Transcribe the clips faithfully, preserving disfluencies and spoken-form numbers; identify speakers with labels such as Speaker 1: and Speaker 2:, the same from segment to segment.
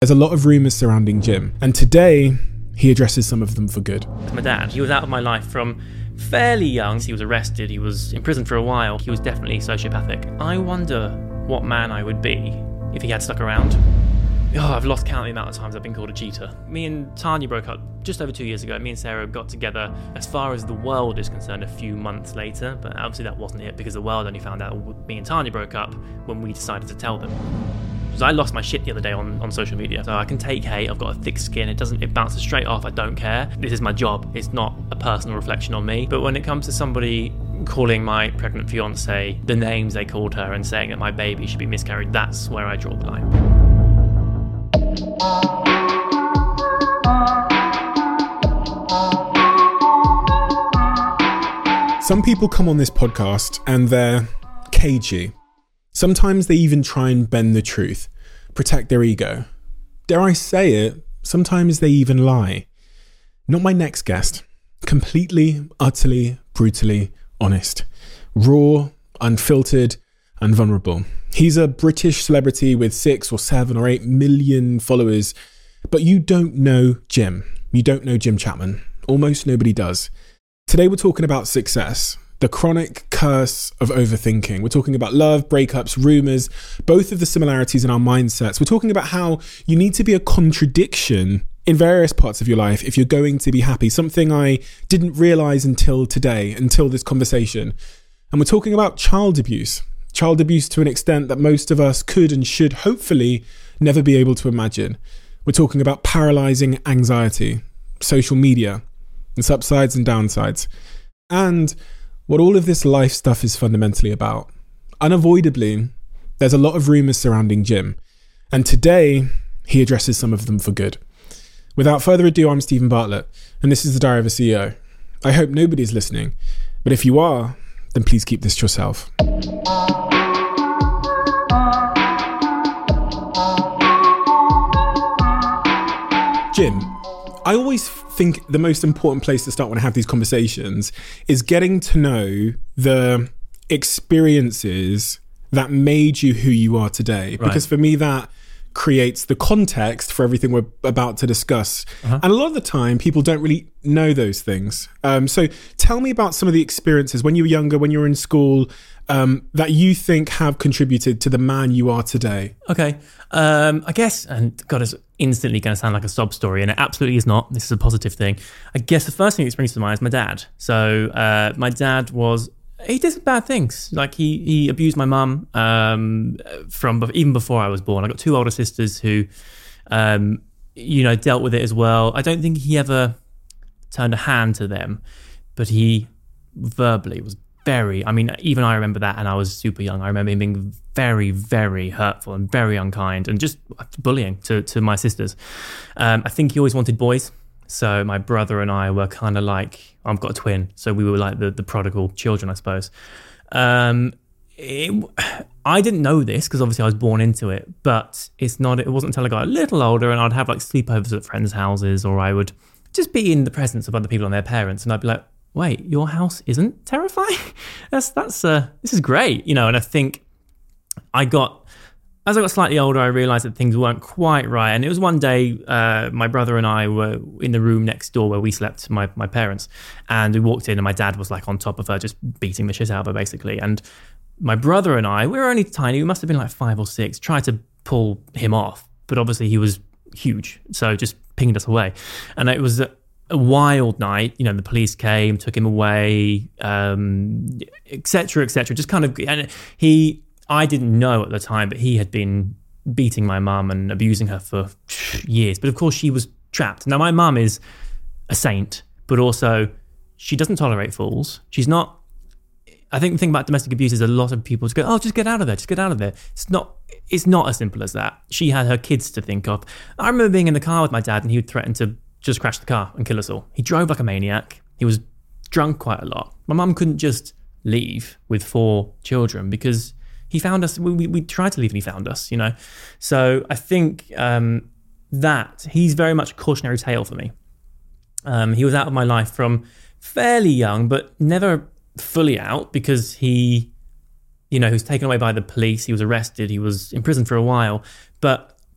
Speaker 1: There's a lot of rumours surrounding Jim, and today he addresses some of them for good.
Speaker 2: My dad, he was out of my life from fairly young. He was arrested, he was in prison for a while. He was definitely sociopathic. I wonder what man I would be if he had stuck around. Oh, I've lost count of the amount of times I've been called a cheater. Me and Tanya broke up just over two years ago. Me and Sarah got together, as far as the world is concerned, a few months later, but obviously that wasn't it, because the world only found out me and Tanya broke up when we decided to tell them. So I lost my shit the other day on, on social media. So I can take hate, I've got a thick skin, it doesn't it bounces straight off, I don't care. This is my job, it's not a personal reflection on me. But when it comes to somebody calling my pregnant fiance the names they called her and saying that my baby should be miscarried, that's where I draw the line.
Speaker 1: Some people come on this podcast and they're cagey. Sometimes they even try and bend the truth, protect their ego. Dare I say it, sometimes they even lie. Not my next guest. Completely, utterly, brutally honest. Raw, unfiltered, and vulnerable. He's a British celebrity with six or seven or eight million followers, but you don't know Jim. You don't know Jim Chapman. Almost nobody does. Today we're talking about success. The chronic curse of overthinking. We're talking about love, breakups, rumours, both of the similarities in our mindsets. We're talking about how you need to be a contradiction in various parts of your life if you're going to be happy. Something I didn't realise until today, until this conversation. And we're talking about child abuse. Child abuse to an extent that most of us could and should hopefully never be able to imagine. We're talking about paralysing anxiety, social media, its upsides and downsides. And what all of this life stuff is fundamentally about. Unavoidably, there's a lot of rumours surrounding Jim, and today he addresses some of them for good. Without further ado, I'm Stephen Bartlett, and this is the Diary of a C E O. I hope nobody's listening, but if you are, then please keep this to yourself. Jim, I always think the most important place to start when I have these conversations is getting to know the experiences that made you who you are today. Right. Because for me, that creates the context for everything we're about to discuss. Uh-huh. And a lot of the time, people don't really know those things. Um, so tell me about some of the experiences when you were younger, when you were in school, um, that you think have contributed to the man you are today.
Speaker 2: Okay. Um, I guess, and God, it's instantly going to sound like a sob story, and it absolutely is not. This is a positive thing. I guess the first thing that springs to mind is my dad. So uh, my dad was, he did some bad things. Like he he abused my mum um, from even before I was born. I got two older sisters who, um, you know, dealt with it as well. I don't think he ever turned a hand to them, but he verbally was very, I mean, even I remember that, and I was super young. I remember him being very, very hurtful and very unkind and just bullying to, to my sisters. Um, I think he always wanted boys. So my brother and I were kind of like, I've got a twin, so we were like the, the prodigal children, I suppose. Um, it, I didn't know this because obviously I was born into it, but it's not. It wasn't until I got a little older and I'd have like sleepovers at friends' houses, or I would just be in the presence of other people and their parents, and I'd be like, wait, your house isn't terrifying? that's, that's, uh, this is great, you know, and I think I got, as I got slightly older, I realised that things weren't quite right. And it was one day, uh, my brother and I were in the room next door where we slept, my, my parents, and we walked in and my dad was like on top of her, just beating the shit out of her basically. And my brother and I, we were only tiny, we must have been like five or six, tried to pull him off, but obviously he was huge, so just pinged us away. And it was a, a wild night, you know, the police came, took him away, um, et cetera, et cetera. Just kind of, and he, I didn't know at the time, but he had been beating my mum and abusing her for years. But of course she was trapped. Now my mum is a saint, but also she doesn't tolerate fools. She's not, I think the thing about domestic abuse is a lot of people just go, oh, just get out of there, just get out of there. It's not, it's not as simple as that. She had her kids to think of. I remember being in the car with my dad and he would threaten to just crash the car and kill us all. He drove like a maniac. He was drunk quite a lot. My mum couldn't just leave with four children because he found us. We, we, we tried to leave and he found us, you know. So I think um, that he's very much a cautionary tale for me. Um, he was out of my life from fairly young, but never fully out because he, you know, he was taken away by the police. He was arrested. He was in prison for a while. But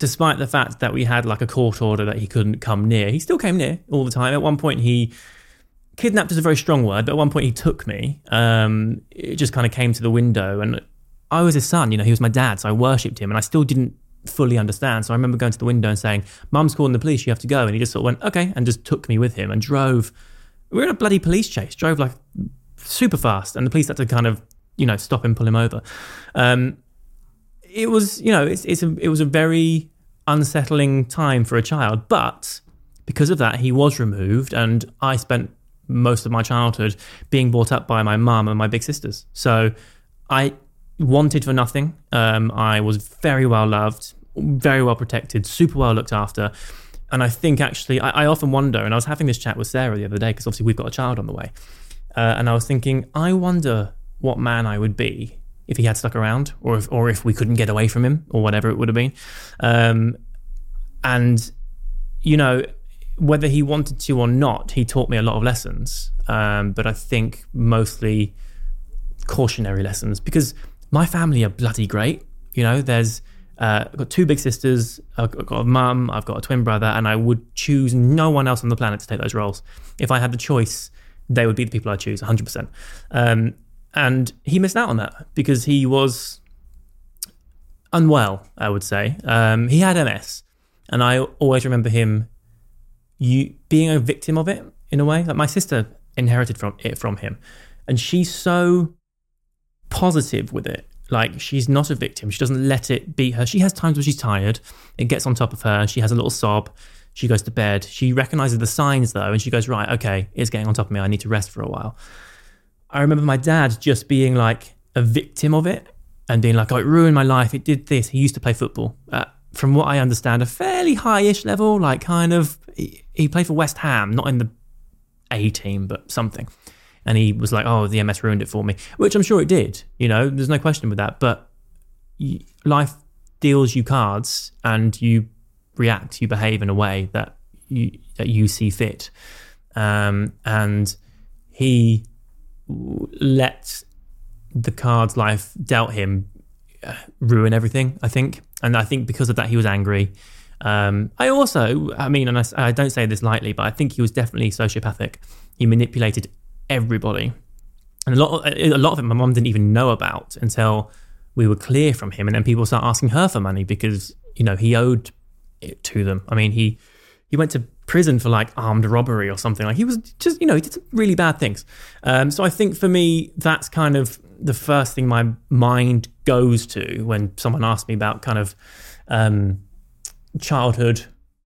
Speaker 2: despite the fact that we had like a court order that he couldn't come near, he still came near all the time. At one point, he kidnapped is a very strong word, but at one point he took me. Um, it just kind of came to the window, and I was his son. You know, he was my dad, so I worshipped him, and I still didn't fully understand. So I remember going to the window and saying, "Mum's calling the police. You have to go." And he just sort of went, "Okay," and just took me with him and drove. We were in a bloody police chase. Drove like super fast, and the police had to kind of, you know, stop him, pull him over. Um, it was, you know, it's, it's a, it was a very unsettling time for a child, but because of that, he was removed, and I spent most of my childhood being brought up by my mum and my big sisters. So I wanted for nothing. Um, I was very well loved, very well protected, super well looked after. And I think actually, I, I often wonder, and I was having this chat with Sarah the other day, because obviously we've got a child on the way. Uh, and I was thinking, I wonder what man I would be if he had stuck around, or if, or if we couldn't get away from him, or whatever it would have been. Um, and, you know, whether he wanted to or not, he taught me a lot of lessons. Um, but I think mostly cautionary lessons, because my family are bloody great. You know, there's, uh, I've got two big sisters, I've got a mum, I've got a twin brother, and I would choose no one else on the planet to take those roles. If I had the choice, they would be the people I'd choose, one hundred percent. Um, and he missed out on that because he was unwell, I would say. Um, he had M S, and I always remember him you being a victim of it in a way. Like, my sister inherited from it from him, and she's so positive with it. Like, she's not a victim. She doesn't let it beat her. She has times where she's tired. It gets on top of her. She has a little sob. She goes to bed. She recognizes the signs though, and she goes, right, okay, it's getting on top of me. I need to rest for a while. I remember my dad just being like a victim of it and being like, oh, it ruined my life. It did this. He used to play football. Uh, from what I understand, a fairly high-ish level, like kind of, he, he played for West Ham, not in the A team, but something. And he was like, oh, the M S ruined it for me, which I'm sure it did. You know, there's no question with that. But you, life deals you cards, and you react, you behave in a way that you that you see fit. Um, and he let the cards life dealt him ruin everything, I think. And I think because of that, he was angry. Um, I also, I mean, and I, I don't say this lightly, but I think he was definitely sociopathic. He manipulated everybody. And a lot, a lot of it my mum didn't even know about until we were clear from him. And then people start asking her for money because, you know, he owed it to them. I mean, he he went to prison for like armed robbery or something. Like, he was just, you know, he did some really bad things. Um, so I think for me, that's kind of the first thing my mind goes to when someone asks me about kind of um, childhood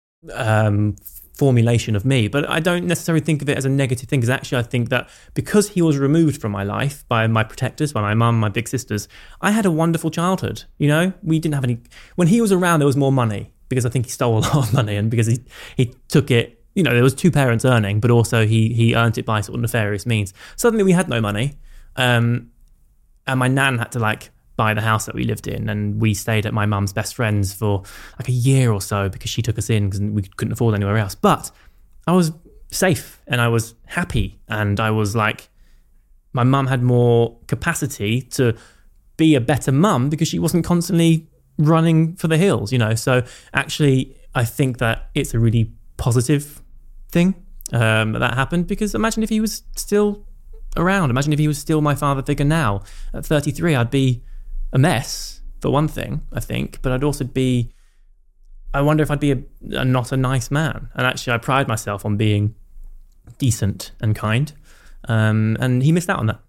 Speaker 2: um, formulation of me. But I don't necessarily think of it as a negative thing, because actually I think that because he was removed from my life by my protectors, by my mum, my big sisters, I had a wonderful childhood. You know, we didn't have any, when he was around, there was more money, because I think he stole a lot of money, and because he, he took it, you know, there was two parents earning, but also he he earned it by sort of nefarious means. Suddenly we had no money. Um, and my nan had to like buy the house that we lived in, and we stayed at my mum's best friend's for like a year or so because she took us in because we couldn't afford anywhere else. But I was safe and I was happy, and I was like, my mum had more capacity to be a better mum because she wasn't constantly running for the hills, you know. So actually, I think that it's a really positive thing um, that happened, because imagine if he was still around. Imagine if he was still my father figure now. At thirty-three, I'd be a mess, for one thing, I think, but I'd also be, I wonder if I'd be a, a not a nice man. And actually, I pride myself on being decent and kind, um, and he missed out on that.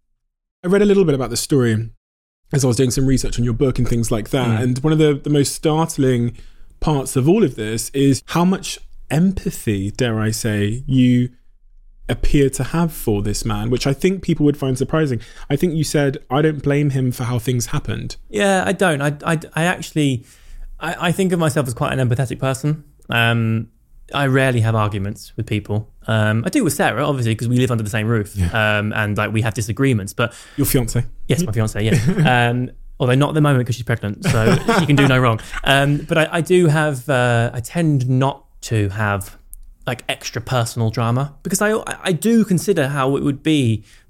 Speaker 1: I read a little bit about the story as I was doing some research on your book and things like that. Mm. And one of the, the most startling parts of all of this is how much empathy, dare I say, you appear to have for this man, which I think people would find surprising. I think you said, I don't blame him for how things happened.
Speaker 2: Yeah, I don't. I, I, I actually, I, I think of myself as quite an empathetic person. Um, I rarely have arguments with people. Um, I do with Sarah, obviously, because we live under the same roof, yeah. um, and like we have disagreements. But
Speaker 1: your fiance?
Speaker 2: Yes, my fiance. Yeah, um, although not at the moment because she's pregnant, so she can do no wrong. Um, but I, I do have. Uh, I tend not to have like extra personal drama, because I I do consider how it would be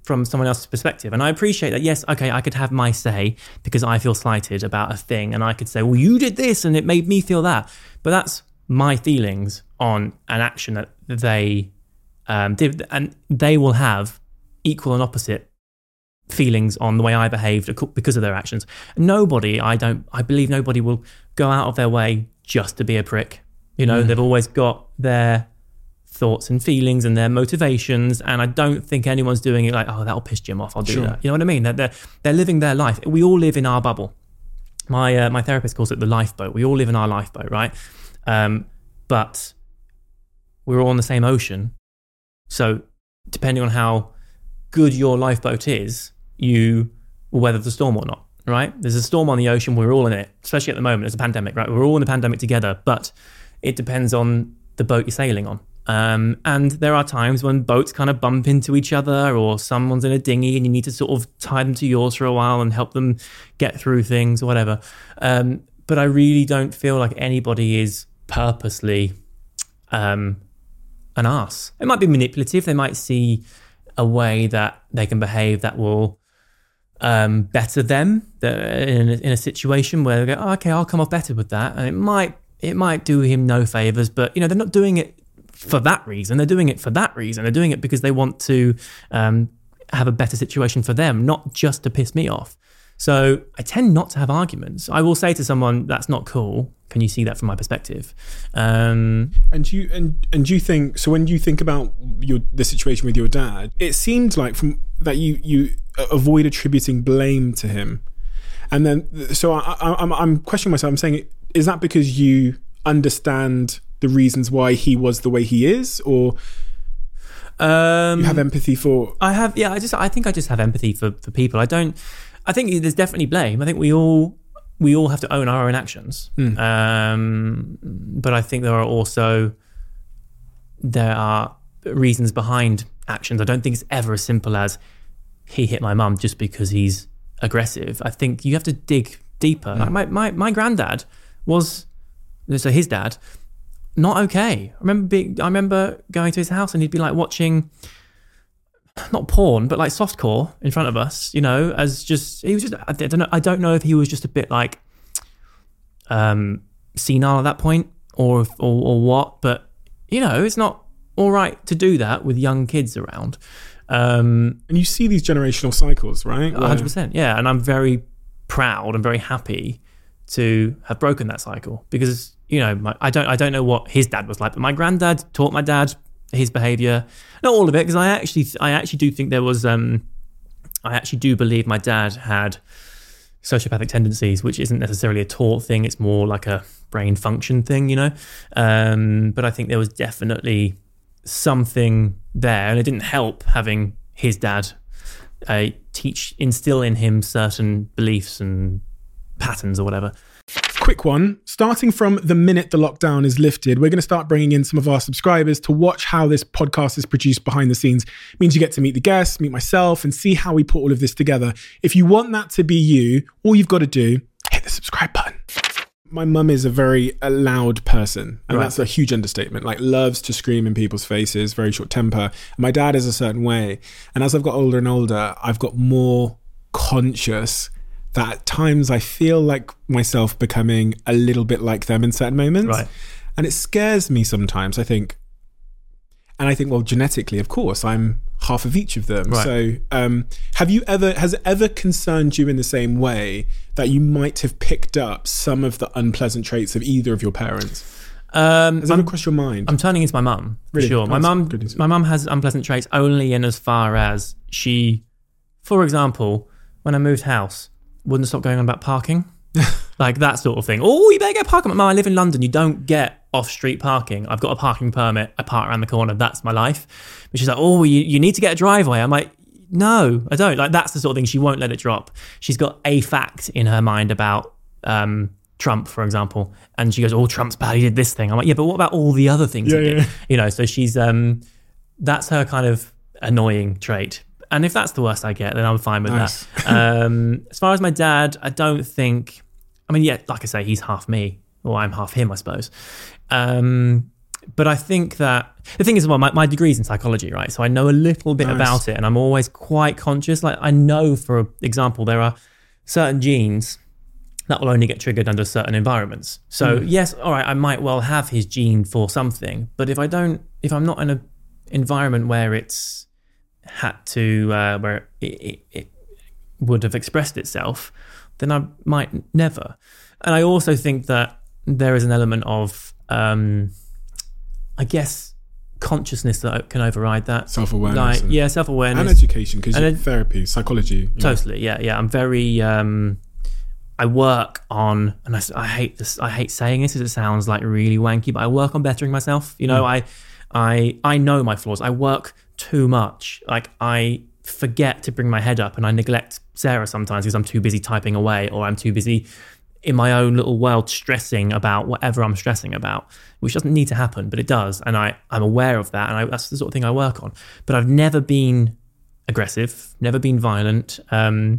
Speaker 2: from someone else's perspective. And I appreciate that. Yes, okay, I could have my say because I feel slighted about a thing. And I could say, well, you did this and it made me feel that. But that's my feelings on an action that they um, did. And they will have equal and opposite feelings on the way I behaved because of their actions. Nobody, I don't, I believe nobody will go out of their way just to be a prick. You know, mm. they've always got their thoughts and feelings and their motivations, and I don't think anyone's doing it like, oh, that'll piss Jim off, I'll do sure. that. You know what I mean? They're, they're, they're living their life. We all live in our bubble. My uh, my therapist calls it the lifeboat. We all live in our lifeboat, right? Um, but we're all on the same ocean. So depending on how good your lifeboat is, you will weather the storm or not, right? There's a storm on the ocean, we're all in it, especially at the moment, it's a pandemic, right? We're all in the pandemic together, but it depends on the boat you're sailing on. Um, and there are times when boats kind of bump into each other, or someone's in a dinghy and you need to sort of tie them to yours for a while and help them get through things or whatever. Um, but I really don't feel like anybody is purposely um, an arse. It might be manipulative. They might see a way that they can behave that will um, better them in a, in a situation where they go, oh, okay, I'll come off better with that. And it might it might do him no favors, but you know, they're not doing it for that reason. They're doing it for that reason. They're doing it because they want to um, have a better situation for them, not just to piss me off. So I tend not to have arguments. I will say to someone, that's not cool. Can you see that from my perspective? Um,
Speaker 1: and you and and do you think so? When you think about your the situation with your dad, it seemed like from that you you avoid attributing blame to him, and then so I, I, I'm I'm questioning myself. I'm saying, is that because you understand the reasons why he was the way he is, or um, you have empathy for?
Speaker 2: I have, yeah. I just I think I just have empathy for for people. I don't. I think there's definitely blame. I think we all we all have to own our own actions. Mm. Um, but I think there are also there are reasons behind actions. I don't think it's ever as simple as he hit my mum just because he's aggressive. I think you have to dig deeper. Mm. Like my, my my granddad was so his dad not okay. I remember being I remember going to his house and he'd be like watching not porn, but like softcore in front of us, you know, as just, he was just, I don't know, I don't know if he was just a bit like um, senile at that point or, if, or or what, but you know, it's not all right to do that with young kids around. Um,
Speaker 1: and you see these generational cycles, right?
Speaker 2: one hundred percent, yeah. And I'm very proud and very happy to have broken that cycle because, you know, my, I don't I don't know what his dad was like, but my granddad taught my dad his behavior, not all of it, because I actually I actually do think there was um I actually do believe my dad had sociopathic tendencies, which isn't necessarily a taught thing, it's more like a brain function thing, you know. Um but I think there was definitely something there, and it didn't help having his dad uh, teach instill in him certain beliefs and patterns or whatever.
Speaker 1: Quick one, starting from the minute the lockdown is lifted, we're going to start bringing in some of our subscribers to watch how this podcast is produced behind the scenes. It means you get to meet the guests, meet myself, and see how we put all of this together. If you want that to be you, all you've got to do, hit the subscribe button. My mum is a very a loud person, and right. That's a huge understatement. Like, loves to scream in people's faces, very short temper. And my dad is a certain way. And as I've got older and older, I've got more conscious that at times I feel like myself becoming a little bit like them in certain moments.
Speaker 2: Right.
Speaker 1: And it scares me sometimes, I think. And I think, well, genetically, of course, I'm half of each of them.
Speaker 2: Right.
Speaker 1: So um, have you ever, has it ever concerned you in the same way that you might have picked up some of the unpleasant traits of either of your parents?
Speaker 2: Um,
Speaker 1: has that ever crossed your mind?
Speaker 2: I'm turning into my mum, for
Speaker 1: really?
Speaker 2: sure.
Speaker 1: Oh,
Speaker 2: my mum my mum has unpleasant traits only in as far as she, for example, when I moved house, wouldn't stop going on about parking. Like that sort of thing. Oh, you better get parking. Mum, I live in London. You don't get off-street parking. I've got a parking permit. I park around the corner. That's my life. But she's like, oh, you, you need to get a driveway. I'm like, no, I don't. Like, that's the sort of thing. She won't let it drop. She's got a fact in her mind about um, Trump, for example. And she goes, oh, Trump's bad. He did this thing. I'm like, yeah, but what about all the other things
Speaker 1: yeah,
Speaker 2: he did?
Speaker 1: Yeah.
Speaker 2: You know, so she's, um, that's her kind of annoying trait. And if that's the worst I get, then I'm fine with nice. that. Um, as far as my dad, I don't think... I mean, yeah, like I say, he's half me, or I'm half him, I suppose. Um, but I think that the thing is, well, my, my degree's in psychology, right? So I know a little bit
Speaker 1: Nice.
Speaker 2: about it, and I'm always quite conscious. Like I know, for example, there are certain genes that will only get triggered under certain environments. So
Speaker 1: Mm.
Speaker 2: yes, all right, I might well have his gene for something, but if I don't, if I'm not in an environment where it's had to, uh, where it, it, it would have expressed itself, then I might never. And I also think that there is an element of, um, I guess, consciousness that can override that.
Speaker 1: Self-awareness.
Speaker 2: Like,
Speaker 1: and,
Speaker 2: yeah, self-awareness.
Speaker 1: and education, because
Speaker 2: And ed-
Speaker 1: therapy, psychology. you know.
Speaker 2: Totally, yeah, yeah. I'm very. Um, I work on, and I, s- I hate this. I hate saying this, because it sounds like really wanky, but I work on bettering myself. You know,
Speaker 1: Mm.
Speaker 2: I, I, I know my flaws. I work too much. Like I forget to bring my head up, and I neglect Sarah sometimes because I'm too busy typing away, or I'm too busy in my own little world stressing about whatever I'm stressing about, which doesn't need to happen, but it does. And I, I'm aware of that, and I, that's the sort of thing I work on. But I've never been aggressive, never been violent. Um,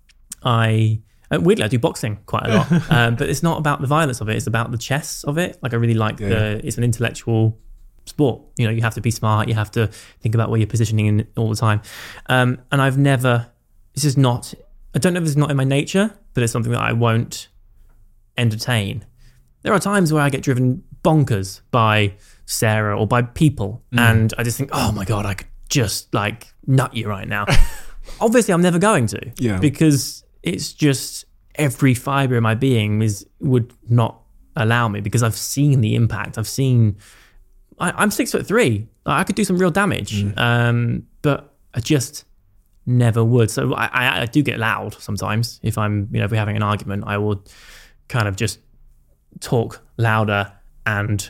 Speaker 2: I uh, weirdly I do boxing quite a lot, um, but it's not about the violence of it. It's about the chess of it. Like I really like
Speaker 1: Yeah.
Speaker 2: the. It's an intellectual sport. You know, you have to be smart. You have to think about where you're positioning in all the time. Um, and I've never. This is not. I don't know if it's not in my nature, but it's something that I won't entertain. There are times where I get driven bonkers by Sarah or by people,
Speaker 1: Mm.
Speaker 2: and I just think, oh my god, I could just like nut you right now. Obviously, I'm never going to,
Speaker 1: Yeah.
Speaker 2: because it's just every fiber in my being is would not allow me, because I've seen the impact. I've seen. I, I'm six foot three. I could do some real damage,
Speaker 1: Mm.
Speaker 2: um, but I just never would. So I, I, I do get loud sometimes. If I'm, you know, if we're having an argument, I will kind of just talk louder. And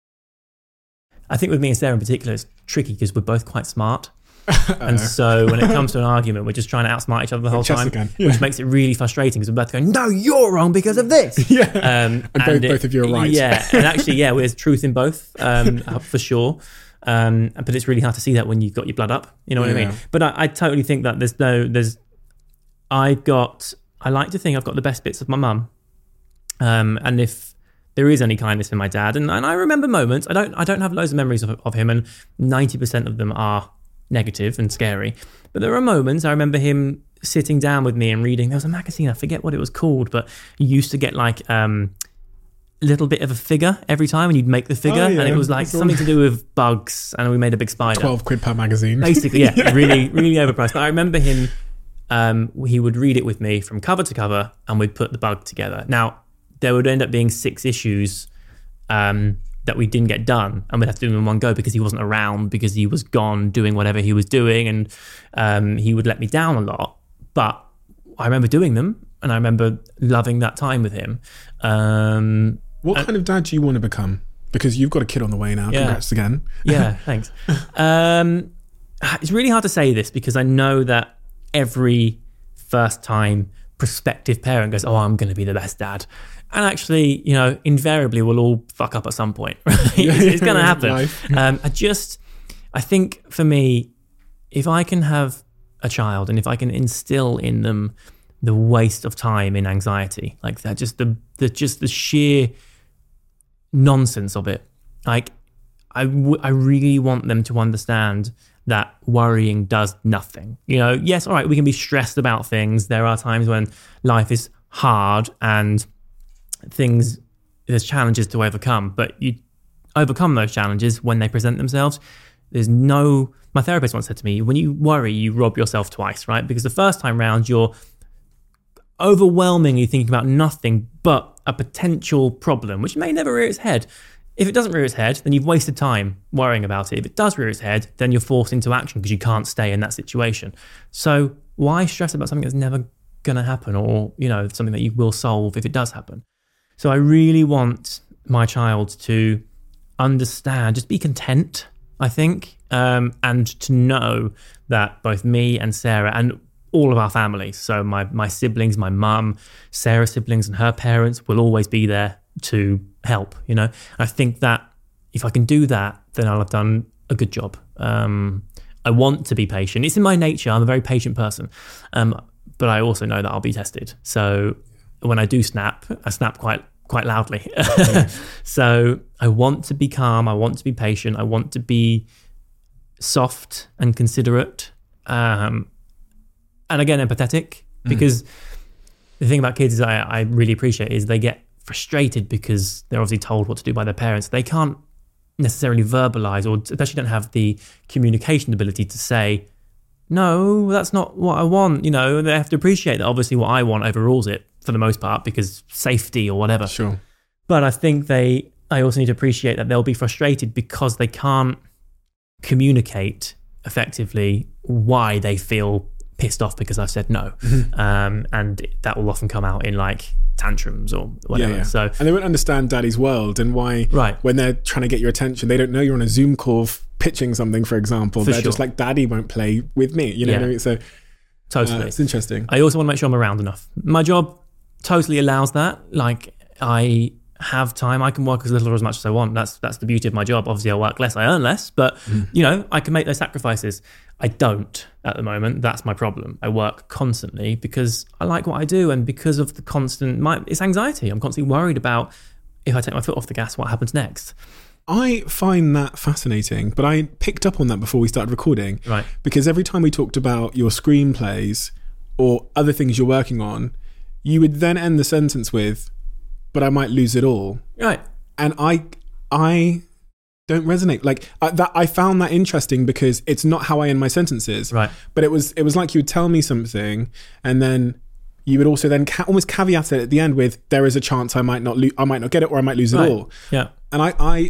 Speaker 2: I think with me and Sarah in particular, it's tricky because we're both quite smart. And so when it comes to an argument, we're just trying to outsmart each other the whole
Speaker 1: Chess
Speaker 2: time,
Speaker 1: again. Yeah.
Speaker 2: which makes it really frustrating because we're both going, no, you're wrong because of this.
Speaker 1: Yeah.
Speaker 2: Um,
Speaker 1: And both- both of you are right.
Speaker 2: Yeah. And actually, yeah, there's truth in both, um, for sure. Um, but it's really hard to see that when you've got your blood up. You know what I
Speaker 1: Yeah.
Speaker 2: mean? But I, I totally think that there's no, there's, I got, I like to think I've got the best bits of my mum. Um, and if there is any kindness in my dad, and, and I remember moments, I don't, I don't have loads of memories of, of him, and ninety percent of them are negative and scary. But there are moments I remember him sitting down with me and reading. There was a magazine, I forget what it was called, but you used to get like um, a little bit of a figure every time, and you'd make the figure,
Speaker 1: Oh, yeah.
Speaker 2: and it was like
Speaker 1: That's all.
Speaker 2: something to do with bugs, and we made a big spider.
Speaker 1: twelve quid per magazine.
Speaker 2: Basically, yeah, really, really overpriced. But I remember him, um, he would read it with me from cover to cover, and we'd put the bug together. Now, there would end up being six issues um, that we didn't get done, and we'd have to do them in one go because he wasn't around, because he was gone doing whatever he was doing, and um, he would let me down a lot. But I remember doing them, and I remember loving that time with him. Um,
Speaker 1: What kind of dad do you want to become? Because you've got a kid on the way now.
Speaker 2: Yeah.
Speaker 1: Congrats again.
Speaker 2: yeah, thanks. Um, it's really hard to say this because I know that every first time prospective parent goes, oh, I'm going to be the best dad. And actually, you know, invariably we'll all fuck up at some point. Right? it's it's going to happen.
Speaker 1: Life.
Speaker 2: Um, I just, I think for me, if I can have a child and if I can instill in them the waste of time in anxiety, like that, just the, the just the sheer nonsense of it. Like, I, w- I really want them to understand that worrying does nothing. You know, yes, all right, we can be stressed about things. There are times when life is hard and things, there's challenges to overcome, but you overcome those challenges when they present themselves. There's no, my therapist once said to me, when you worry, you rob yourself twice, right? Because the first time round, you're overwhelmingly thinking about nothing but a potential problem, which may never rear its head. If it doesn't rear its head, then you've wasted time worrying about it. If it does rear its head, then you're forced into action because you can't stay in that situation. So why stress about something that's never going to happen, or, you know, something that you will solve if it does happen? So I really want my child to understand, just be content, I think, um, and to know that both me and Sarah and all of our families, so my my siblings, my mum, Sarah's siblings and her parents will always be there to help, you know. I think that if I can do that, then I'll have done a good job. Um, I want to be patient. It's in my nature. I'm a very patient person. Um, but I also know that I'll be tested. So when I do snap, I snap quite quite loudly. Yeah. So I want to be calm. I want to be patient. I want to be soft and considerate. Um, and again, empathetic, because mm. the thing about kids is I, I really appreciate is they get frustrated because they're obviously told what to do by their parents. They can't necessarily verbalize, or especially don't have the communication ability to say, no, that's not what I want. You know, they have to appreciate that obviously what I want overrules it for the most part because safety or whatever.
Speaker 1: Sure.
Speaker 2: But I think they, I also need to appreciate that they'll be frustrated because they can't communicate effectively why they feel pissed off because I've said no. Mm-hmm. Um, and that will often come out in like tantrums or whatever. Yeah, yeah. So,
Speaker 1: and they won't understand daddy's world and why
Speaker 2: right.
Speaker 1: when they're trying to get your attention, they don't know you're on a Zoom call f- pitching something, for example. For they're sure. just like, daddy won't play with me. You know yeah. what I mean? So
Speaker 2: totally.
Speaker 1: Uh, it's interesting.
Speaker 2: I also want to make sure I'm around enough. My job totally allows that. Like I have time. I can work as little or as much as I want. That's that's the beauty of my job. Obviously I work less, I earn less, but mm. you know, I can make those sacrifices. I don't at the moment. That's my problem. I work constantly because I like what I do, and because of the constant, my, it's anxiety. I'm constantly worried about if I take my foot off the gas, what happens next.
Speaker 1: I find that fascinating, but I picked up on that before we started recording.
Speaker 2: Right.
Speaker 1: Because every time we talked about your screenplays or other things you're working on, you would then end the sentence with, but I might lose it all.
Speaker 2: Right.
Speaker 1: And I I don't resonate. Like I, that, I found that interesting because it's not how I end my sentences.
Speaker 2: Right.
Speaker 1: But it was it was like you would tell me something, and then you would also then ca- almost caveat it at the end with, there is a chance I might not lo- I might not get it, or I might lose
Speaker 2: right.
Speaker 1: it all.
Speaker 2: Yeah.
Speaker 1: And I, I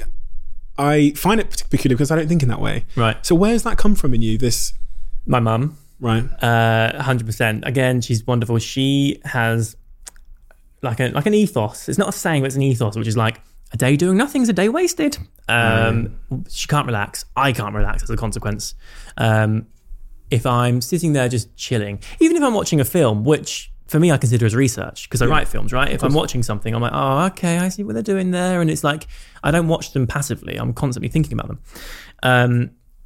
Speaker 1: I find it peculiar because I don't think in that way.
Speaker 2: Right.
Speaker 1: So where's that come from in you? This
Speaker 2: my mum.
Speaker 1: Right.
Speaker 2: Uh, one hundred percent. Again, she's wonderful. She has like a like an ethos. It's not a saying, but it's an ethos, which is like, a day doing nothing's a day wasted. Um, mm. She can't relax. I can't relax as a consequence. Um, if I'm sitting there just chilling, even if I'm watching a film, which for me I consider as research because I yeah. write films, right? If I'm watching something, I'm like, oh, okay, I see what they're doing there. And it's like, I don't watch them passively. I'm constantly thinking about them. Um,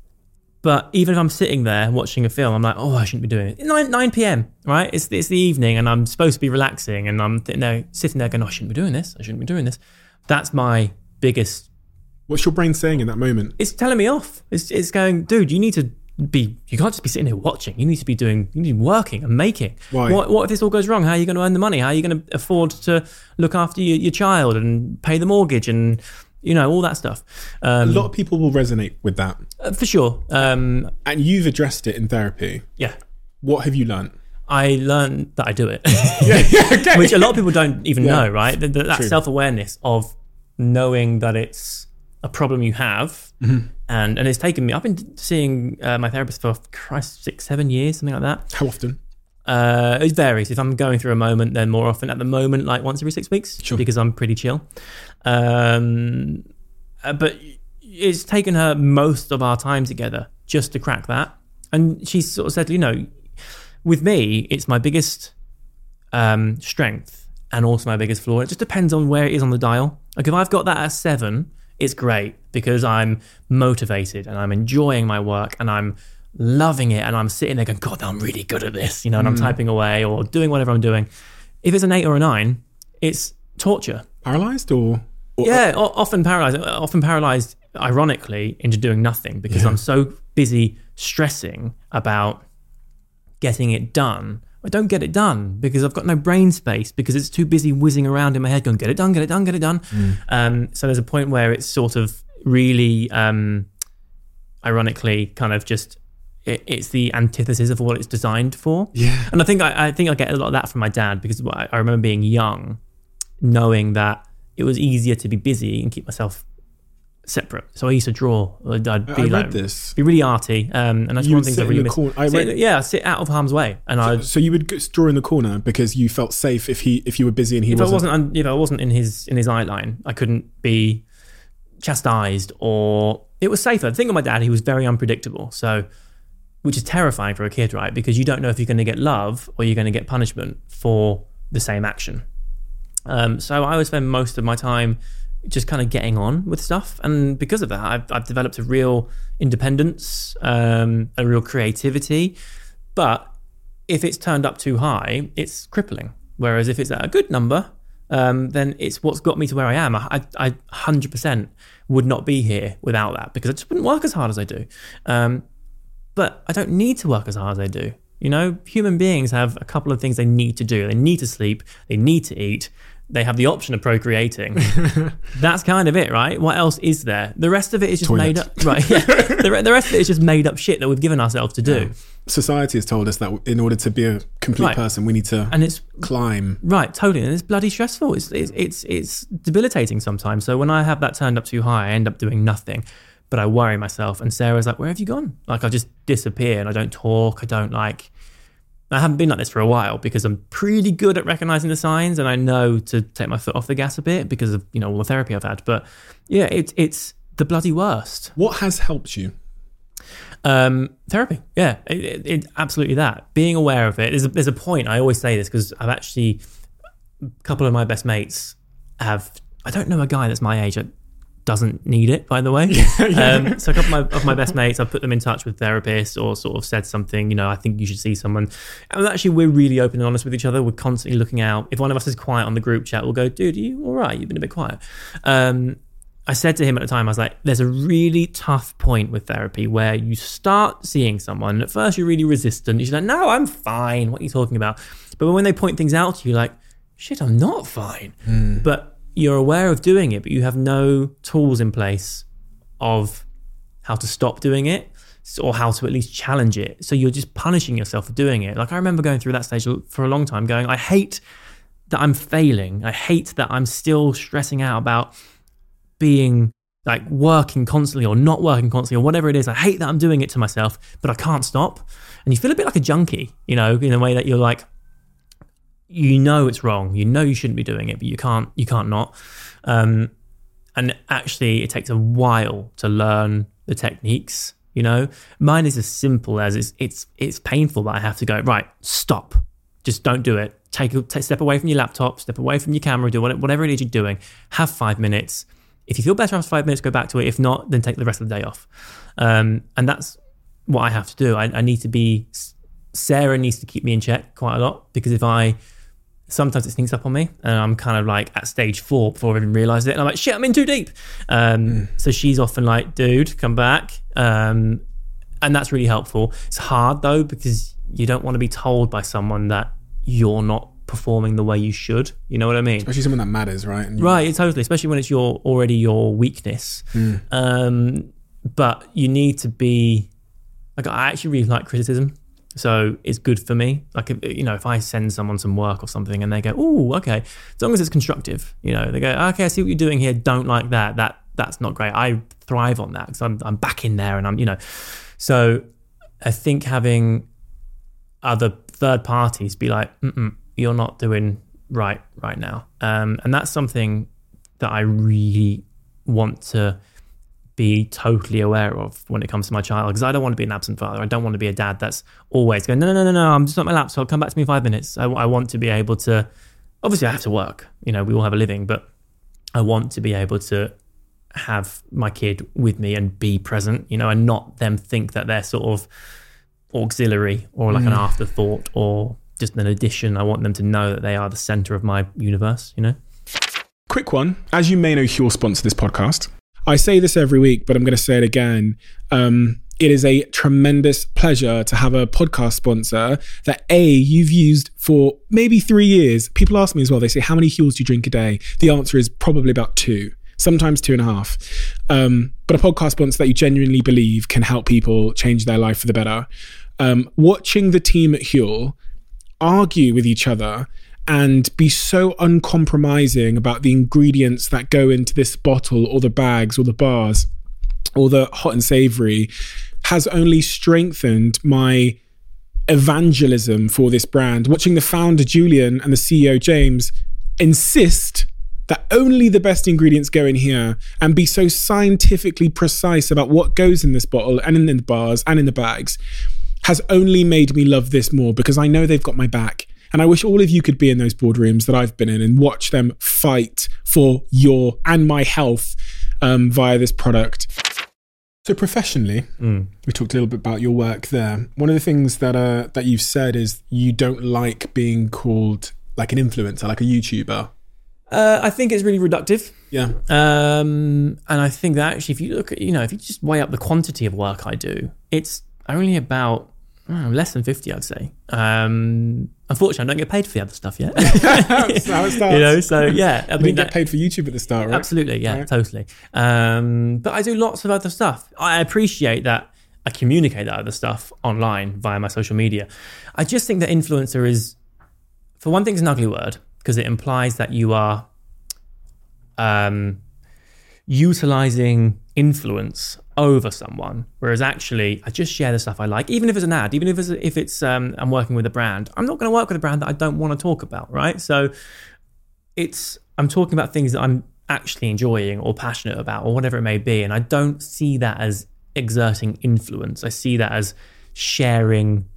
Speaker 2: but even if I'm sitting there watching a film, I'm like, oh, I shouldn't be doing it. nine, nine p.m., right? It's, it's the evening and I'm supposed to be relaxing and I'm th- there, sitting there going, oh, I shouldn't be doing this. I shouldn't be doing this. That's my biggest...
Speaker 1: What's your brain saying in that moment?
Speaker 2: It's telling me off. It's it's going, dude, you need to be... You can't just be sitting here watching. You need to be doing... You need to be working and making.
Speaker 1: Why?
Speaker 2: What, what if this all goes wrong? How are you going to earn the money? How are you going to afford to look after your, your child and pay the mortgage and, you know, all that stuff? Um,
Speaker 1: a lot of people will resonate with that.
Speaker 2: Uh, for sure. Um,
Speaker 1: and you've addressed it in therapy.
Speaker 2: Yeah.
Speaker 1: What have you learnt?
Speaker 2: I learned that I do it,
Speaker 1: yeah, yeah, okay.
Speaker 2: which a lot of people don't even
Speaker 1: yeah.
Speaker 2: know, right? That, that self-awareness of knowing that it's a problem you have, mm-hmm. and and it's taken me. I've been seeing uh, my therapist for Christ six, seven years, something like that.
Speaker 1: How often?
Speaker 2: Uh, it varies. If I'm going through a moment, then more often. At the moment, like once every six weeks,
Speaker 1: sure.
Speaker 2: because I'm pretty chill. Um, uh, but it's taken her most of our time together just to crack that, and she sort of said, you know. With me, it's my biggest um, strength and also my biggest flaw. It just depends on where it is on the dial. Like if I've got that at seven, it's great because I'm motivated and I'm enjoying my work and I'm loving it and I'm sitting there going, God, I'm really good at this, you know, and mm. I'm typing away or doing whatever I'm doing. If it's an eight or a nine, it's torture.
Speaker 1: Paralyzed or? or
Speaker 2: yeah, o- often paralyzed. Often paralyzed, ironically, into doing nothing because yeah. I'm so busy stressing about getting it done. I don't get it done because I've got no brain space because it's too busy whizzing around in my head going, get it done, get it done, get it done. Mm. Um, so there's a point where it's sort of really, um, ironically, kind of just, it, it's the antithesis of what it's designed for.
Speaker 1: Yeah.
Speaker 2: And I think I, I think I get a lot of that from my dad because I, I remember being young, knowing that it was easier to be busy and keep myself separate. So I used to draw. I'd be
Speaker 1: I
Speaker 2: like,
Speaker 1: read this.
Speaker 2: Be really arty, um, and that's
Speaker 1: you
Speaker 2: one of the things I really miss.
Speaker 1: Cor- I
Speaker 2: sit,
Speaker 1: read-
Speaker 2: yeah, sit out of harm's way, and
Speaker 1: so,
Speaker 2: I.
Speaker 1: So you would draw in the corner because you felt safe if he if you were busy and he
Speaker 2: if
Speaker 1: wasn't.
Speaker 2: I wasn't, if I wasn't in his in his eye line, I couldn't be chastised, or it was safer. The thing with my dad, he was very unpredictable, so which is terrifying for a kid, right? Because you don't know if you're going to get love or you're going to get punishment for the same action. Um, so I would spend most of my time just kind of getting on with stuff, and because of that I've, I've developed a real independence, um, a real creativity, but if it's turned up too high it's crippling, whereas if it's at a good number um, then it's what's got me to where I am. I, I, I one hundred percent would not be here without that, because I just wouldn't work as hard as I do. Um, but I don't need to work as hard as I do. You know, human beings have a couple of things they need to do. They need to sleep. They need to eat. They have the option of procreating. That's kind of it, right? What else is there? The rest of it is just
Speaker 1: Toilet.
Speaker 2: made up. Right. Yeah. the, the rest of it is just made up shit that we've given ourselves to do.
Speaker 1: Yeah. Society has told us that in order to be a complete
Speaker 2: Right.
Speaker 1: person, we need to
Speaker 2: And it's
Speaker 1: climb.
Speaker 2: right, totally, and it's bloody stressful. It's, it's it's it's debilitating sometimes. So when I have that turned up too high, I end up doing nothing. But I worry myself. And Sarah's like, "Where have you gone?" Like, I just disappear and I don't talk. I don't like. I haven't been like this for a while because I'm pretty good at recognizing the signs, and I know to take my foot off the gas a bit because of, you know, all the therapy I've had. But yeah, it's it's the bloody worst.
Speaker 1: What has helped you?
Speaker 2: Um, therapy, yeah, it, it, it, absolutely that. Being aware of it. There's a, there's a point, I always say this because I've actually, a couple of my best mates have, I don't know a guy that's my age that doesn't need it, by the way. um, so a couple of my, of my best mates, I've put them in touch with therapists or sort of said something, you know, I think you should see someone. And actually, we're really open and honest with each other. We're constantly looking out. If one of us is quiet on the group chat, we'll go, "Dude, are you all right? You've been a bit quiet." Um, I said to him at the time, I was like, there's a really tough point with therapy where you start seeing someone. At first, you're really resistant. You're like, "No, I'm fine. What are you talking about?" But when they point things out to you, like, "Shit, I'm not fine."
Speaker 1: Mm.
Speaker 2: But you're aware of doing it, but you have no tools in place of how to stop doing it or how to at least challenge it. So you're just punishing yourself for doing it. Like, I remember going through that stage for a long time going, I hate that I'm failing. I hate that I'm still stressing out about being like working constantly or not working constantly or whatever it is. I hate that I'm doing it to myself, but I can't stop. And you feel a bit like a junkie, you know, in a way that you're like, you know it's wrong, you know you shouldn't be doing it, but you can't you can't not. Um, and actually, it takes a while to learn the techniques. You know, mine is as simple as it's it's it's painful, but I have to go, right, stop, just don't do it. Take a take, step away from your laptop, step away from your camera, do whatever it is you're doing. Have five minutes. If you feel better after five minutes, go back to it. If not, then take the rest of the day off. Um, and that's what I have to do. I, I need to be. Sarah needs to keep me in check quite a lot, because if I sometimes it sneaks up on me and I'm kind of like at stage four before I even realise it. And I'm like, shit, I'm in too deep. Um, mm. So she's often like, dude, come back. Um, and that's really helpful. It's hard though, because you don't want to be told by someone that you're not performing the way you should. You know what I mean?
Speaker 1: Especially someone that matters, right? And
Speaker 2: right, totally. Especially when it's your already your weakness. Mm. Um, but you need to be, like, I actually really like criticism. So it's good for me. Like, you know, if I send someone some work or something and they go, "Oh, okay," as long as it's constructive, you know, they go, "Okay, I see what you're doing here. Don't like that. That that's not great." I thrive on that because I'm I'm back in there and I'm, you know. So I think having other third parties be like, Mm-mm, "You're not doing right right now," um, and that's something that I really want to be totally aware of when it comes to my child, because I don't want to be an absent father. I don't want to be a dad that's always going, no, no, no, no, no, I'm just not my laptop. Come back to me in five minutes. I, I want to be able to, obviously I have to work, you know, we all have a living, but I want to be able to have my kid with me and be present, you know, and not them think that they're sort of auxiliary or like mm. an afterthought or just an addition. I want them to know that they are the center of my universe, you know?
Speaker 1: Quick one. As you may know, Huel sponsor this podcast. I say this every week, but I'm going to say it again. Um, it is a tremendous pleasure to have a podcast sponsor that A, you've used for maybe three years. People ask me as well, they say, how many Huels do you drink a day? The answer is probably about two, sometimes two and a half. Um, but a podcast sponsor that you genuinely believe can help people change their life for the better. Um, watching the team at Huel argue with each other and be so uncompromising about the ingredients that go into this bottle or the bags or the bars or the hot and savory has only strengthened my evangelism for this brand. Watching the founder Julian and the C E O James insist that only the best ingredients go in here and be so scientifically precise about what goes in this bottle and in the bars and in the bags has only made me love this more, because I know they've got my back. And I wish all of you could be in those boardrooms that I've been in and watch them fight for your and my health um, via this product. So professionally, mm. we talked a little bit about your work there. One of the things that uh, that you've said is you don't like being called like an influencer, like a YouTuber.
Speaker 2: Uh, I think it's really reductive.
Speaker 1: Yeah.
Speaker 2: Um, and I think that actually, if you look at, you know, if you just weigh up the quantity of work I do, it's only about oh, less than fifty, I'd say. Um, unfortunately, I don't get paid for the other stuff yet.
Speaker 1: That's how it starts.
Speaker 2: You know, so yeah. I
Speaker 1: You
Speaker 2: mean,
Speaker 1: didn't
Speaker 2: that,
Speaker 1: get paid for YouTube at the start, right?
Speaker 2: Absolutely, yeah,
Speaker 1: Right.
Speaker 2: totally. Um, but I do lots of other stuff. I appreciate that I communicate that other stuff online via my social media. I just think that influencer is, for one thing, it's an ugly word because it implies that you are um, utilizing influence over someone, whereas actually I just share the stuff I like, even if it's an ad, even if it's if it's um, I'm working with a brand. I'm not going to work with a brand that I don't want to talk about, right? So it's I'm talking about things that I'm actually enjoying or passionate about or whatever it may be, and I don't see that as exerting influence. I see that as sharing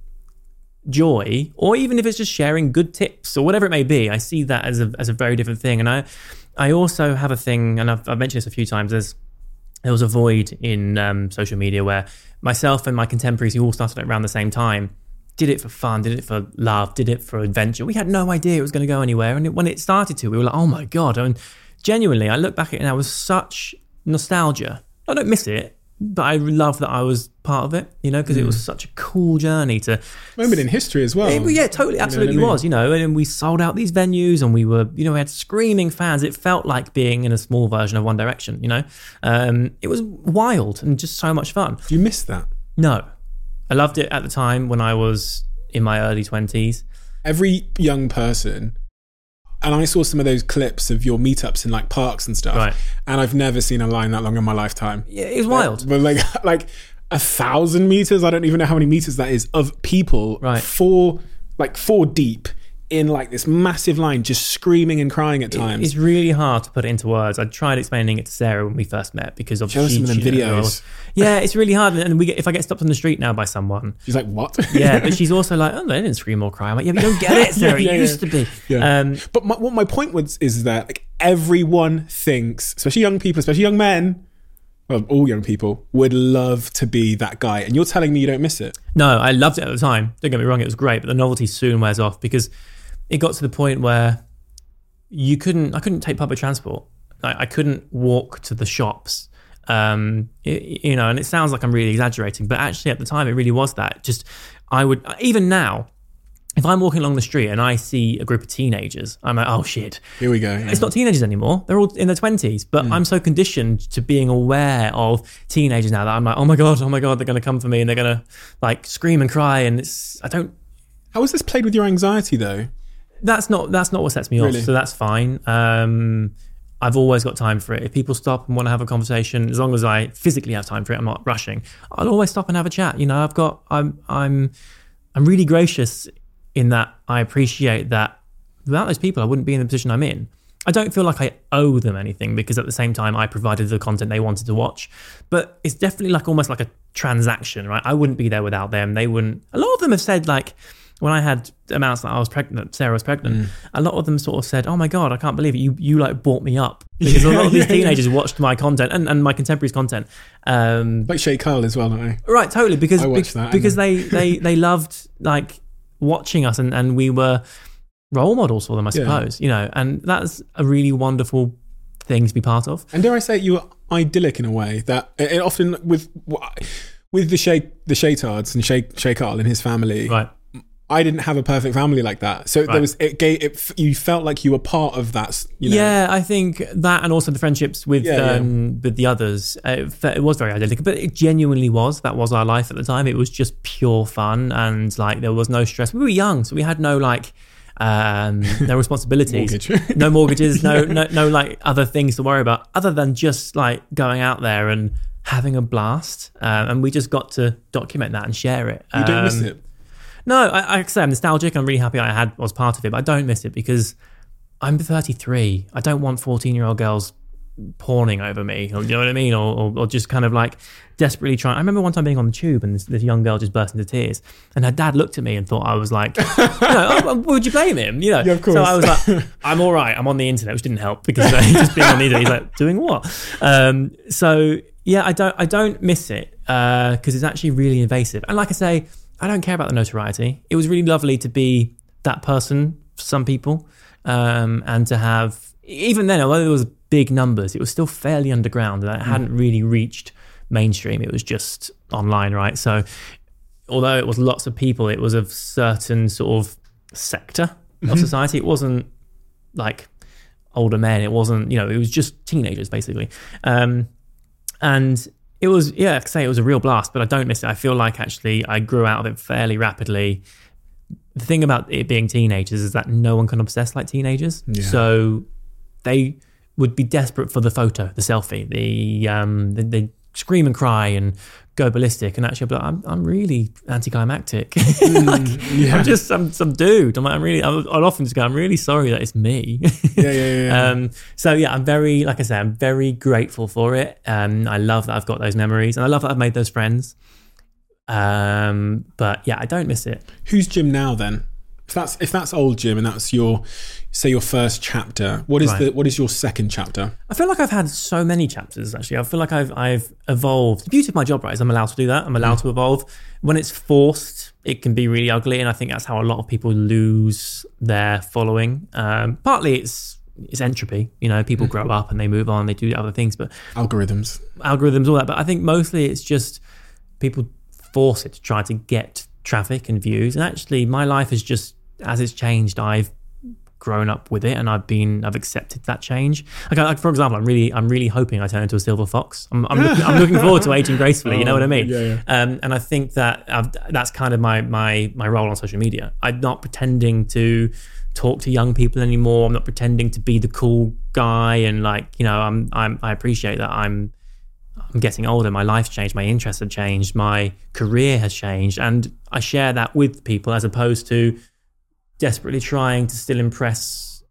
Speaker 2: joy, or even if it's just sharing good tips or whatever it may be. I see that as a as a very different thing. And I I also have a thing, and I've, I've mentioned this a few times. There's there was a void in um, social media where myself and my contemporaries, who all started around the same time, did it for fun, did it for love, did it for adventure. We had no idea it was going to go anywhere, and it, when it started to, we were like, oh my god! I mean, genuinely, I look back at it and I was such nostalgia. I don't miss it, but I love that I was part of it, you know, because mm. it was such a cool journey to
Speaker 1: moment in history as well.
Speaker 2: It, yeah, totally, absolutely you know what I mean? was, you know, and we sold out these venues, and we were, you know, we had screaming fans. It felt like being in a small version of One Direction, you know. Um, it was wild and just so much fun.
Speaker 1: Do you miss that?
Speaker 2: No, I loved it at the time when I was in my early twenties.
Speaker 1: Every young person. And I saw some of those clips of your meetups in like parks and stuff.
Speaker 2: Right.
Speaker 1: And I've never seen a line that long in my lifetime.
Speaker 2: Yeah, it was wild.
Speaker 1: But like, like a thousand meters, I don't even know how many meters that is, of people
Speaker 2: Right.
Speaker 1: four, like four deep in like this massive line, just screaming and crying at times.
Speaker 2: It's really hard to put it into words. I tried explaining it to Sarah when we first met because
Speaker 1: Show us
Speaker 2: obviously
Speaker 1: some of them
Speaker 2: she-
Speaker 1: videos.
Speaker 2: Yeah, it's really hard. And we get, if I get stopped on the street now by someone,
Speaker 1: She's like, what?
Speaker 2: yeah, but she's also like, oh, they didn't scream or cry. I'm like, yeah, but you don't get it, Sarah.
Speaker 1: Yeah, yeah,
Speaker 2: it used
Speaker 1: yeah.
Speaker 2: to be.
Speaker 1: Yeah.
Speaker 2: Um,
Speaker 1: But my, what my point was is that like everyone thinks, especially young people, especially young men, well, all young people would love to be that guy. And you're telling me you don't miss it.
Speaker 2: No, I loved it at the time. Don't get me wrong, it was great, but the novelty soon wears off because it got to the point where you couldn't, I couldn't take public transport. I, I couldn't walk to the shops. Um, it, you know, and it sounds like I'm really exaggerating, but actually at the time it really was that. Just, I would, even now, if I'm walking along the street and I see a group of teenagers, I'm like, oh shit.
Speaker 1: Here we go. Yeah.
Speaker 2: It's not teenagers anymore. They're all in their twenties, but
Speaker 1: Mm.
Speaker 2: I'm so conditioned to being aware of teenagers now that I'm like, oh my God, oh my God, they're going to come for me and they're going to like scream and cry. And it's, I don't,
Speaker 1: How has this played with your anxiety though?
Speaker 2: that's not, that's not what sets me
Speaker 1: Really?
Speaker 2: off. So that's fine. Um, I've always got time for it. If people stop and want to have a conversation, as long as I physically have time for it, I'm not rushing. I'll always stop and have a chat. You know, I've got, I'm, I'm, I'm really gracious in that I appreciate that without those people, I wouldn't be in the position I'm in. I don't feel like I owe them anything because at the same time, I provided the content they wanted to watch. But it's definitely like almost like a transaction, right? I wouldn't be there without them. They wouldn't. A lot of them have said like, when I had announced that I was pregnant, Sarah was pregnant,
Speaker 1: Mm.
Speaker 2: a lot of them sort of said, oh my God, I can't believe it. You you like brought me up. Because a lot of these
Speaker 1: Yeah, yeah,
Speaker 2: teenagers watched my content and, and my contemporaries' content. Um,
Speaker 1: Like Shay Carl as well, don't I?
Speaker 2: right, totally. Because
Speaker 1: I watched
Speaker 2: be-
Speaker 1: that,
Speaker 2: because
Speaker 1: and-
Speaker 2: they, they, they loved like watching us and, and we were role models for them, I
Speaker 1: Yeah.
Speaker 2: suppose, you know, and that's a really wonderful thing to be part of.
Speaker 1: And dare I say, you were idyllic in a way that it often with with the Shay the Shaytards and Shay Shay Carl and his family.
Speaker 2: Right.
Speaker 1: I didn't have a perfect family like that, so
Speaker 2: Right.
Speaker 1: there was it gave it. You felt like you were part of that. You know?
Speaker 2: Yeah, I think that, and also the friendships with
Speaker 1: Yeah, yeah.
Speaker 2: um, with the others, uh, it, fe- it was very idyllic. But it genuinely was. That was our life at the time. It was just pure fun, and like there was no stress. We were young, so we had no like um, no responsibilities,
Speaker 1: Mortgage.
Speaker 2: no mortgages, no, no no like other things to worry about, other than just like going out there and having a blast. Um, and we just got to document that and share it.
Speaker 1: You don't miss
Speaker 2: Um,
Speaker 1: it.
Speaker 2: No, I, I say I'm nostalgic. I'm really happy I had was part of it, but I don't miss it because I'm thirty-three. I don't want fourteen-year-old girls pawning over me. Or, you know what I mean? Or, or, or just kind of like desperately trying. I remember one time being on the tube and this, this young girl just burst into tears, and her dad looked at me and thought I was like, you know, oh, would you blame him? You know.
Speaker 1: Yeah, of course.
Speaker 2: So I was like, I'm all right. I'm on the internet, which didn't help because uh, just being on the internet, he's like, doing what? Um, so yeah, I don't, I don't miss it because it's actually really invasive. And like I say, I don't care about the notoriety. It was really lovely to be that person for some people, um, and to have even then, although there was big numbers, it was still fairly underground, and it
Speaker 1: Mm.
Speaker 2: hadn't really reached mainstream. It was just online, right? So although it was lots of people, it was a certain sort of sector
Speaker 1: Mm-hmm.
Speaker 2: of society. It wasn't like older men. It wasn't, you know, it was just teenagers basically. Um, and it was, yeah, I could say it was a real blast, but I don't miss it. I feel like actually I grew out of it fairly rapidly. The thing about it being teenagers is that no one can obsess like teenagers.
Speaker 1: Yeah.
Speaker 2: So they would be desperate for the photo, the selfie, the um, they, they scream and cry and go ballistic. And actually, I'd be like, I'm I'm really anticlimactic. like,
Speaker 1: yeah.
Speaker 2: I'm just some some dude. I'm, like, I'm really. I'd often just go, I'm really sorry that it's me.
Speaker 1: Yeah, yeah, yeah.
Speaker 2: um, so yeah, I'm very, like I said, I'm very grateful for it. Um, I love that I've got those memories, and I love that I've made those friends. Um, but yeah, I don't miss it.
Speaker 1: Who's Jim now then? If that's if that's old Jim and that's your, say, your first chapter, what is
Speaker 2: Right.
Speaker 1: the what is your second chapter?
Speaker 2: I feel like I've had so many chapters. Actually, I feel like I've I've evolved. The beauty of my job, right, is I'm allowed to do that. I'm allowed to evolve. When it's forced, it can be really ugly, and I think that's how a lot of people lose their following. Um, partly it's it's entropy. You know, people grow up and they move on, they do other things, but
Speaker 1: Algorithms.
Speaker 2: algorithms, all that. But I think mostly it's just people force it to try to get traffic and views. And actually, my life is just, as it's changed, I've grown up with it, and I've been, I've accepted that change. Like, like for example, I'm really, I'm really hoping I turn into a silver fox. I'm, I'm, looking, I'm looking forward to aging gracefully. You know what I mean?
Speaker 1: Yeah, yeah.
Speaker 2: Um, and I think that I've, that's kind of my my my role on social media. I'm not pretending to talk to young people anymore. I'm not pretending to be the cool guy, and like, you know, I'm I'm I appreciate that I'm. I'm getting older, my life's changed, my interests have changed, my career has changed, and I share that with people as opposed to desperately trying to still impress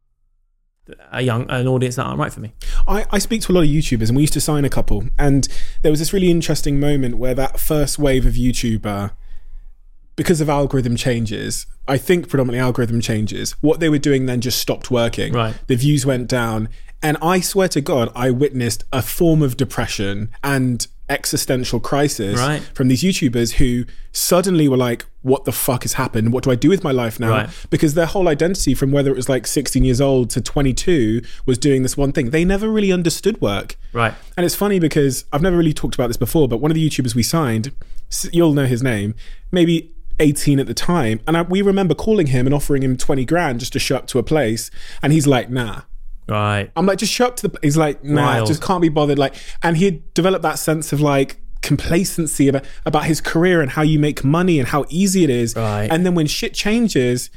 Speaker 2: a young an audience that aren't right for me.
Speaker 1: I, I speak to a lot of YouTubers, and we used to sign a couple, and there was this really interesting moment where that first wave of YouTuber, because of algorithm changes, I think predominantly algorithm changes, what they were doing then just stopped working.
Speaker 2: Right.
Speaker 1: The views went down. And I swear to God, I witnessed a form of depression and existential crisis
Speaker 2: Right.
Speaker 1: from these YouTubers who suddenly were like, what the fuck has happened? What do I do with my life now?
Speaker 2: Right.
Speaker 1: Because their whole identity from whether it was like sixteen years old to twenty-two was doing this one thing. They never really understood work.
Speaker 2: Right.
Speaker 1: And it's funny because I've never really talked about this before, but one of the YouTubers we signed, you'll know his name, maybe eighteen at the time. And I, we remember calling him and offering him twenty grand just to show up to a place. And he's like, nah.
Speaker 2: Right.
Speaker 1: I'm like, just show up to the, he's like, nah,
Speaker 2: Wild.
Speaker 1: just can't be bothered. Like, and he had developed that sense of like complacency about, about his career and how you make money and how easy it is.
Speaker 2: Right.
Speaker 1: And then when shit changes,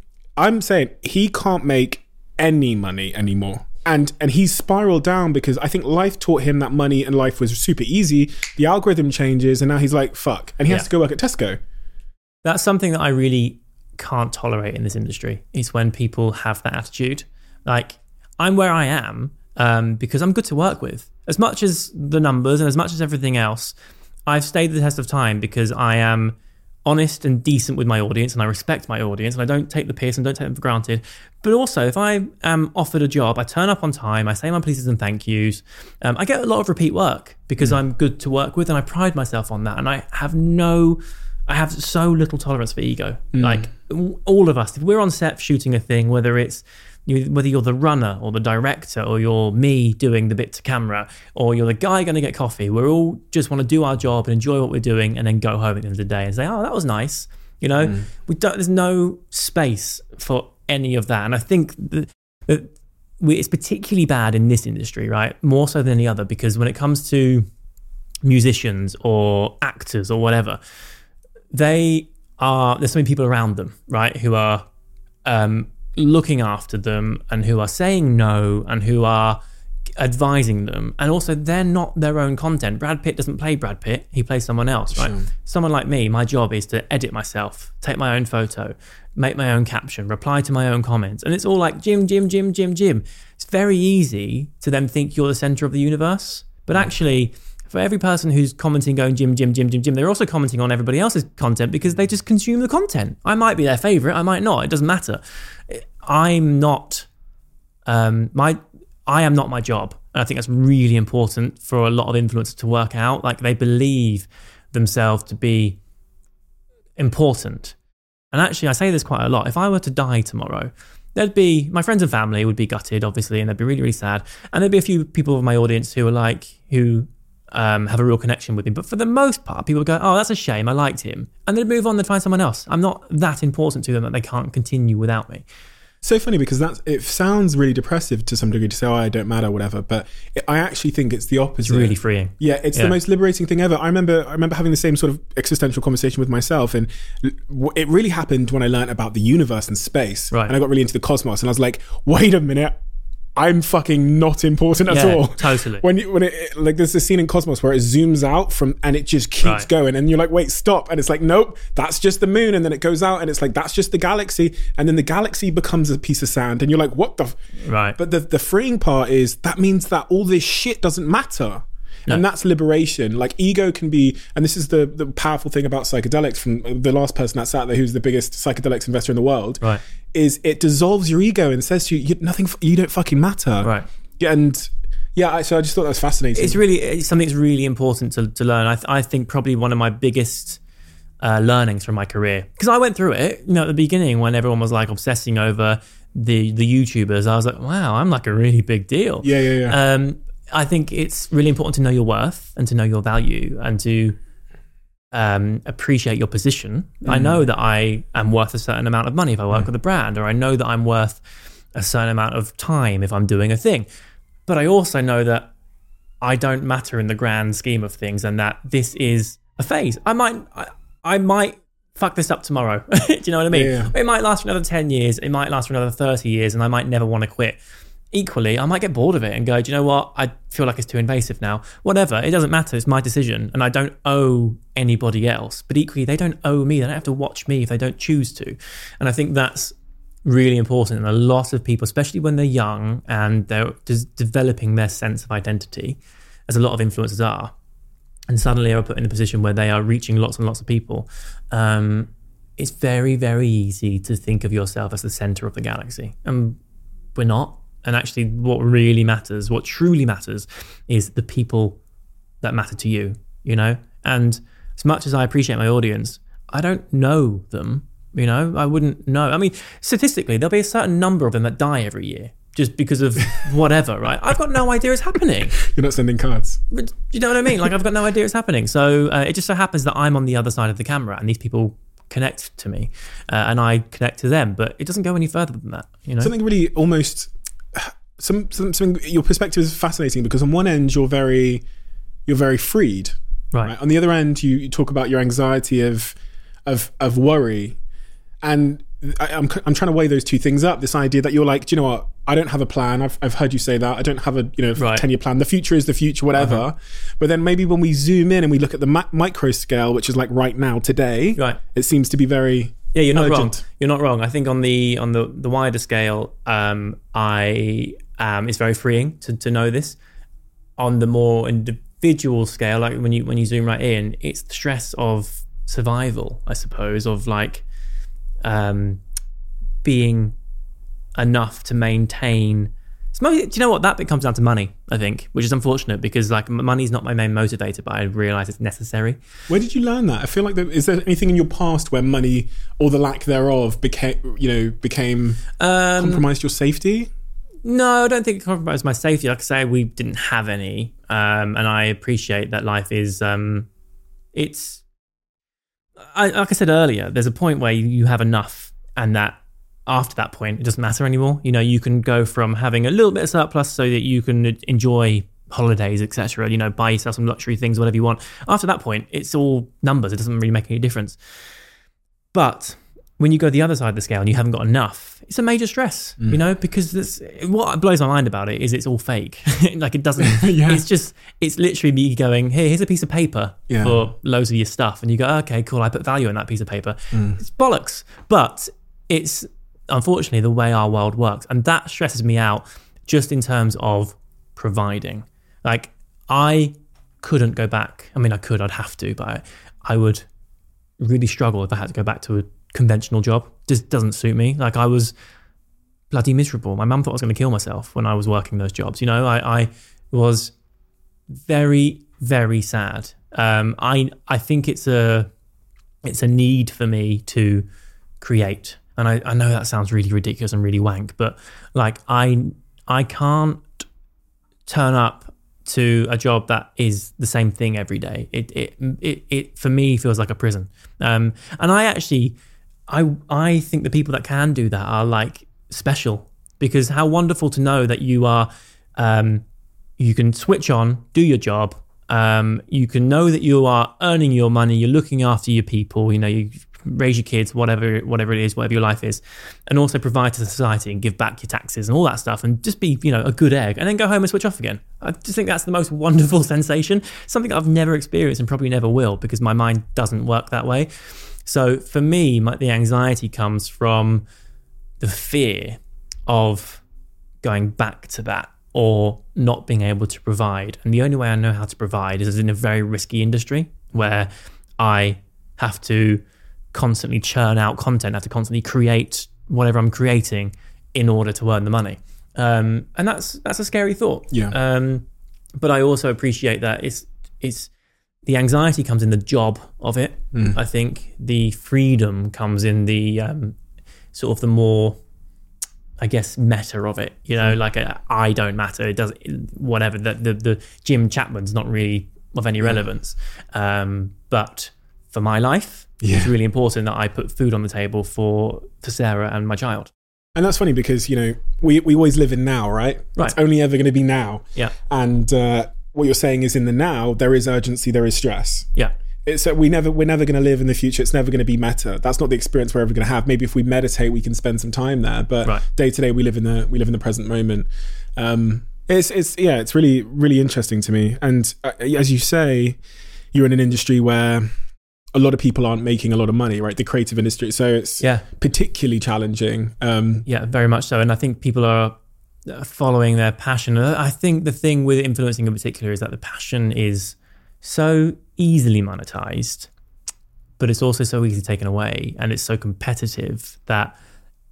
Speaker 1: I'm saying he can't make any money anymore. And and he's spiraled down because I think life taught him that money and life was super easy. The algorithm changes and now he's like, fuck. And he has
Speaker 2: Yeah.
Speaker 1: to go work at Tesco.
Speaker 2: That's something that I really can't tolerate in this industry, is when people have that attitude. Like, I'm where I am um, because I'm good to work with. As much as the numbers and as much as everything else, I've stayed the test of time because I am honest and decent with my audience, and I respect my audience, and I don't take the piss and don't take them for granted. But also, if I am offered a job, I turn up on time, I say my pleases and thank yous. Um, I get a lot of repeat work because I'm good to work with, and I pride myself on that. And I have no... I have so little tolerance for ego. Like, all of us, if we're on set shooting a thing, whether it's you, whether you're the runner or the director, or you're me doing the bit to camera, or you're the guy going to get coffee, we're all just want to do our job and enjoy what we're doing, and then go home at the end of the day and say, "Oh, that was nice." You know, mm. we don't. There's no space for any of that, and I think that, that we, it's particularly bad in this industry, right? More so than any other, because when it comes to musicians or actors or whatever, they are, there's so many people around them, right, who are um, looking after them and who are saying no and who are advising them. And also, they're not their own content. Brad Pitt doesn't play Brad Pitt. He plays someone else, right? Sure. Someone like me, my job is to edit myself, take my own photo, make my own caption, reply to my own comments. And it's all like Jim, Jim, Jim, Jim, Jim. It's very easy to then think you're the center of the universe. But actually, for every person who's commenting going Jim, Jim, Jim, Jim, Jim, they're also commenting on everybody else's content because they just consume the content. I might be their favorite, I might not. It doesn't matter. I'm not, um, my, I am not my job. And I think that's really important for a lot of influencers to work out. Like, they believe themselves to be important. And actually, I say this quite a lot. If I were to die tomorrow, there'd be my friends and family would be gutted, obviously, and they'd be really, really sad. And there'd be a few people of my audience who are like, who um, have a real connection with him. But for the most part, people would go, oh, that's a shame, I liked him. And they'd move on, they'd find someone else. I'm not that important to them that they can't continue without me.
Speaker 1: So funny, because that's, it sounds really depressive to some degree to say, oh, I don't matter, whatever. But it, I actually think it's the opposite.
Speaker 2: It's really freeing.
Speaker 1: Yeah, it's
Speaker 2: yeah.
Speaker 1: the most liberating thing ever. I remember I remember having the same sort of existential conversation with myself. And it really happened when I learned about the universe and space.
Speaker 2: Right.
Speaker 1: And I got really into the cosmos. And I was like, wait a minute. I'm fucking not important at
Speaker 2: yeah,
Speaker 1: all.
Speaker 2: Totally.
Speaker 1: When you, when it, like there's a scene in Cosmos where it zooms out from and it just keeps
Speaker 2: right.
Speaker 1: going, and you're like, wait, stop, and it's like, nope, that's just the moon, and then it goes out and it's like, that's just the galaxy, and then the galaxy becomes a piece of sand, and you're like, what the? F-?
Speaker 2: Right.
Speaker 1: But the the freeing part is that means that all this shit doesn't matter. No. And that's liberation. Like ego can be, and this is the, the powerful thing about psychedelics from the last person that sat there who's the biggest psychedelics investor in the world,
Speaker 2: right.
Speaker 1: is it dissolves your ego and says to you, you nothing, you don't fucking matter.
Speaker 2: Right.
Speaker 1: Yeah, and yeah, I, so I just thought that was fascinating.
Speaker 2: It's really, it's something that's really important to, to learn. I, th- I think probably one of my biggest uh, learnings from my career, because I went through it, you know, at the beginning when everyone was like obsessing over the, the YouTubers, I was like, wow, I'm like a really big deal.
Speaker 1: Yeah, yeah, yeah.
Speaker 2: Um, I think it's really important to know your worth and to know your value and to um, appreciate your position. Mm. I know that I am worth a certain amount of money if I work mm. with a brand, or I know that I'm worth a certain amount of time if I'm doing a thing. But I also know that I don't matter in the grand scheme of things, and that this is a phase. I might, I, I might fuck this up tomorrow. Do you know what I mean?
Speaker 1: Yeah.
Speaker 2: It might last for another ten years. It might last for another thirty years, and I might never want to quit. Equally, I might get bored of it and go, do you know what? I feel like it's too invasive now. Whatever, it doesn't matter. It's my decision, and I don't owe anybody else. But equally, they don't owe me. They don't have to watch me if they don't choose to. And I think that's really important. And a lot of people, especially when they're young and they're just developing their sense of identity, as a lot of influencers are, and suddenly are put in a position where they are reaching lots and lots of people, um, it's very, very easy to think of yourself as the center of the galaxy. And we're not. And actually what really matters, what truly matters, is the people that matter to you, you know? And as much as I appreciate my audience, I don't know them, you know? I wouldn't know. I mean, statistically, there'll be a certain number of them that die every year just because of whatever, right? I've got no idea it's happening.
Speaker 1: You're not sending cards.
Speaker 2: But you know what I mean? Like, I've got no idea it's happening. So uh, it just so happens that I'm on the other side of the camera and these people connect to me uh, and I connect to them, but it doesn't go any further than that, you know?
Speaker 1: Something really almost... Some, some, something. Your perspective is fascinating because on one end you're very, you're very freed,
Speaker 2: right?
Speaker 1: right? On the other end, you, you talk about your anxiety of, of, of worry, and I, I'm I'm trying to weigh those two things up. This idea that you're like, do you know what? I don't have a plan. I've I've heard you say that. I don't have a you know
Speaker 2: right.
Speaker 1: ten year plan. The future is the future, whatever. Uh-huh. But then maybe when we zoom in and we look at the ma- micro scale, which is like right now, today,
Speaker 2: right.
Speaker 1: it seems to be very.
Speaker 2: Yeah, you're not
Speaker 1: urgent.
Speaker 2: wrong. You're not wrong. I think on the on the, the wider scale, um, I um, it's very freeing to, to know this. On the more individual scale, like when you when you zoom right in, it's the stress of survival, I suppose, of like um, being enough to maintain. It's mostly, do you know what? That bit comes down to money, I think, which is unfortunate because like money's not my main motivator, but I realise it's necessary.
Speaker 1: Where did you learn that? I feel like there, is there anything in your past where money or the lack thereof became, you know, became um, compromised your safety?
Speaker 2: No, I don't think it compromised my safety. Like I say, we didn't have any, um, and I appreciate that life is. Um, it's, I, like I said earlier, there's a point where you, you have enough, and that. After that point, it doesn't matter anymore. You know, you can go from having a little bit of surplus so that you can enjoy holidays, et cetera. You know, buy yourself some luxury things, whatever you want. After that point, it's all numbers. It doesn't really make any difference. But when you go the other side of the scale and you haven't got enough, it's a major stress, mm. you know, because this, what blows my mind about it is it's all fake. Like it doesn't, yeah. it's just, it's literally me going, hey, here's a piece of paper yeah. for loads of your stuff. And you go, okay, cool. I put value in that piece of paper. Mm. It's bollocks. But it's, unfortunately, the way our world works. And that stresses me out just in terms of providing. Like, I couldn't go back. I mean, I could, I'd have to, but I, I would really struggle if I had to go back to a conventional job. Just doesn't suit me. Like, I was bloody miserable. My mum thought I was going to kill myself when I was working those jobs. You know, I, I was very, very sad. Um, I I think it's a it's a need for me to create. and I, I know that sounds really ridiculous and really wank, but like I I can't turn up to a job that is the same thing every day. It it it, it for me feels like a prison. Um, and I actually I I think the people that can do that are like special, because how wonderful to know that you are um, you can switch on, do your job. Um, you can know that you are earning your money, you're looking after your people, you know, you raise your kids, whatever whatever it is, whatever your life is, and also provide to society and give back your taxes and all that stuff, and just be, you know, a good egg, and then go home and switch off again. I just think that's the most wonderful sensation, something I've never experienced and probably never will, because my mind doesn't work that way. So for me, my, the anxiety comes from the fear of going back to that, or not being able to provide. And the only way I know how to provide is in a very risky industry where I have to constantly churn out content, I have to constantly create whatever I'm creating in order to earn the money. Um, and that's that's a scary thought.
Speaker 1: Yeah.
Speaker 2: Um, but I also appreciate that it's it's the anxiety comes in the job of it. Mm. I think the freedom comes in the um, sort of the more, I guess, meta of it, you know, like a, I don't matter. It does whatever. The, the the Jim Chapman's not really of any relevance. Um, but for my life, yeah. it's really important that I put food on the table for for Sarah and my child.
Speaker 1: And that's funny because, you know, we we always live in now, right?
Speaker 2: Right.
Speaker 1: It's only ever going to be now.
Speaker 2: Yeah.
Speaker 1: And uh, what you're saying is in the now, there is urgency, there is stress.
Speaker 2: Yeah.
Speaker 1: It's uh, we never we're never going to live in the future. It's never going to be meta. That's not the experience we're ever going to have. Maybe if we meditate, we can spend some time there. But
Speaker 2: right.
Speaker 1: day to day, we live in the we live in the present moment. Um, it's it's yeah, it's really really interesting to me. And uh, as you say, you're in an industry where a lot of people aren't making a lot of money, right? The creative industry, so it's
Speaker 2: yeah.
Speaker 1: particularly challenging. Um,
Speaker 2: yeah, very much so. And I think people are following their passion. I think the thing with influencing in particular is that the passion is so easily monetized, but it's also so easily taken away, and it's so competitive that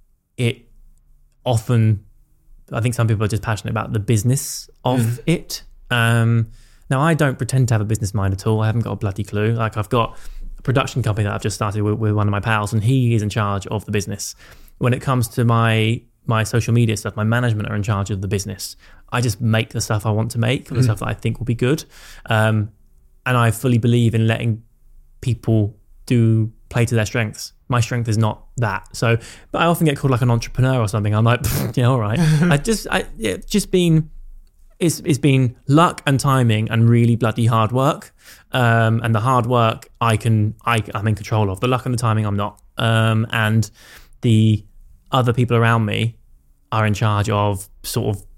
Speaker 2: it often, I think some people are just passionate about the business of mm. it. Um, now, I don't pretend to have a business mind at all. I haven't got a bloody clue. Like, I've got a production company that I've just started with, with one of my pals, and he is in charge of the business. When it comes to my my social media stuff, my management are in charge of the business. I just make the stuff I want to make, mm. the stuff that I think will be good. Um, and I fully believe in letting people do play to their strengths. My strength is not that. So, but I often get called like an entrepreneur or something. I'm like, yeah, all right. I just, I yeah, just been, it's it's been luck and timing and really bloody hard work. Um, and the hard work I can, I, I'm in control of. The luck and the timing I'm not. Um, and the other people around me are in charge of sort of,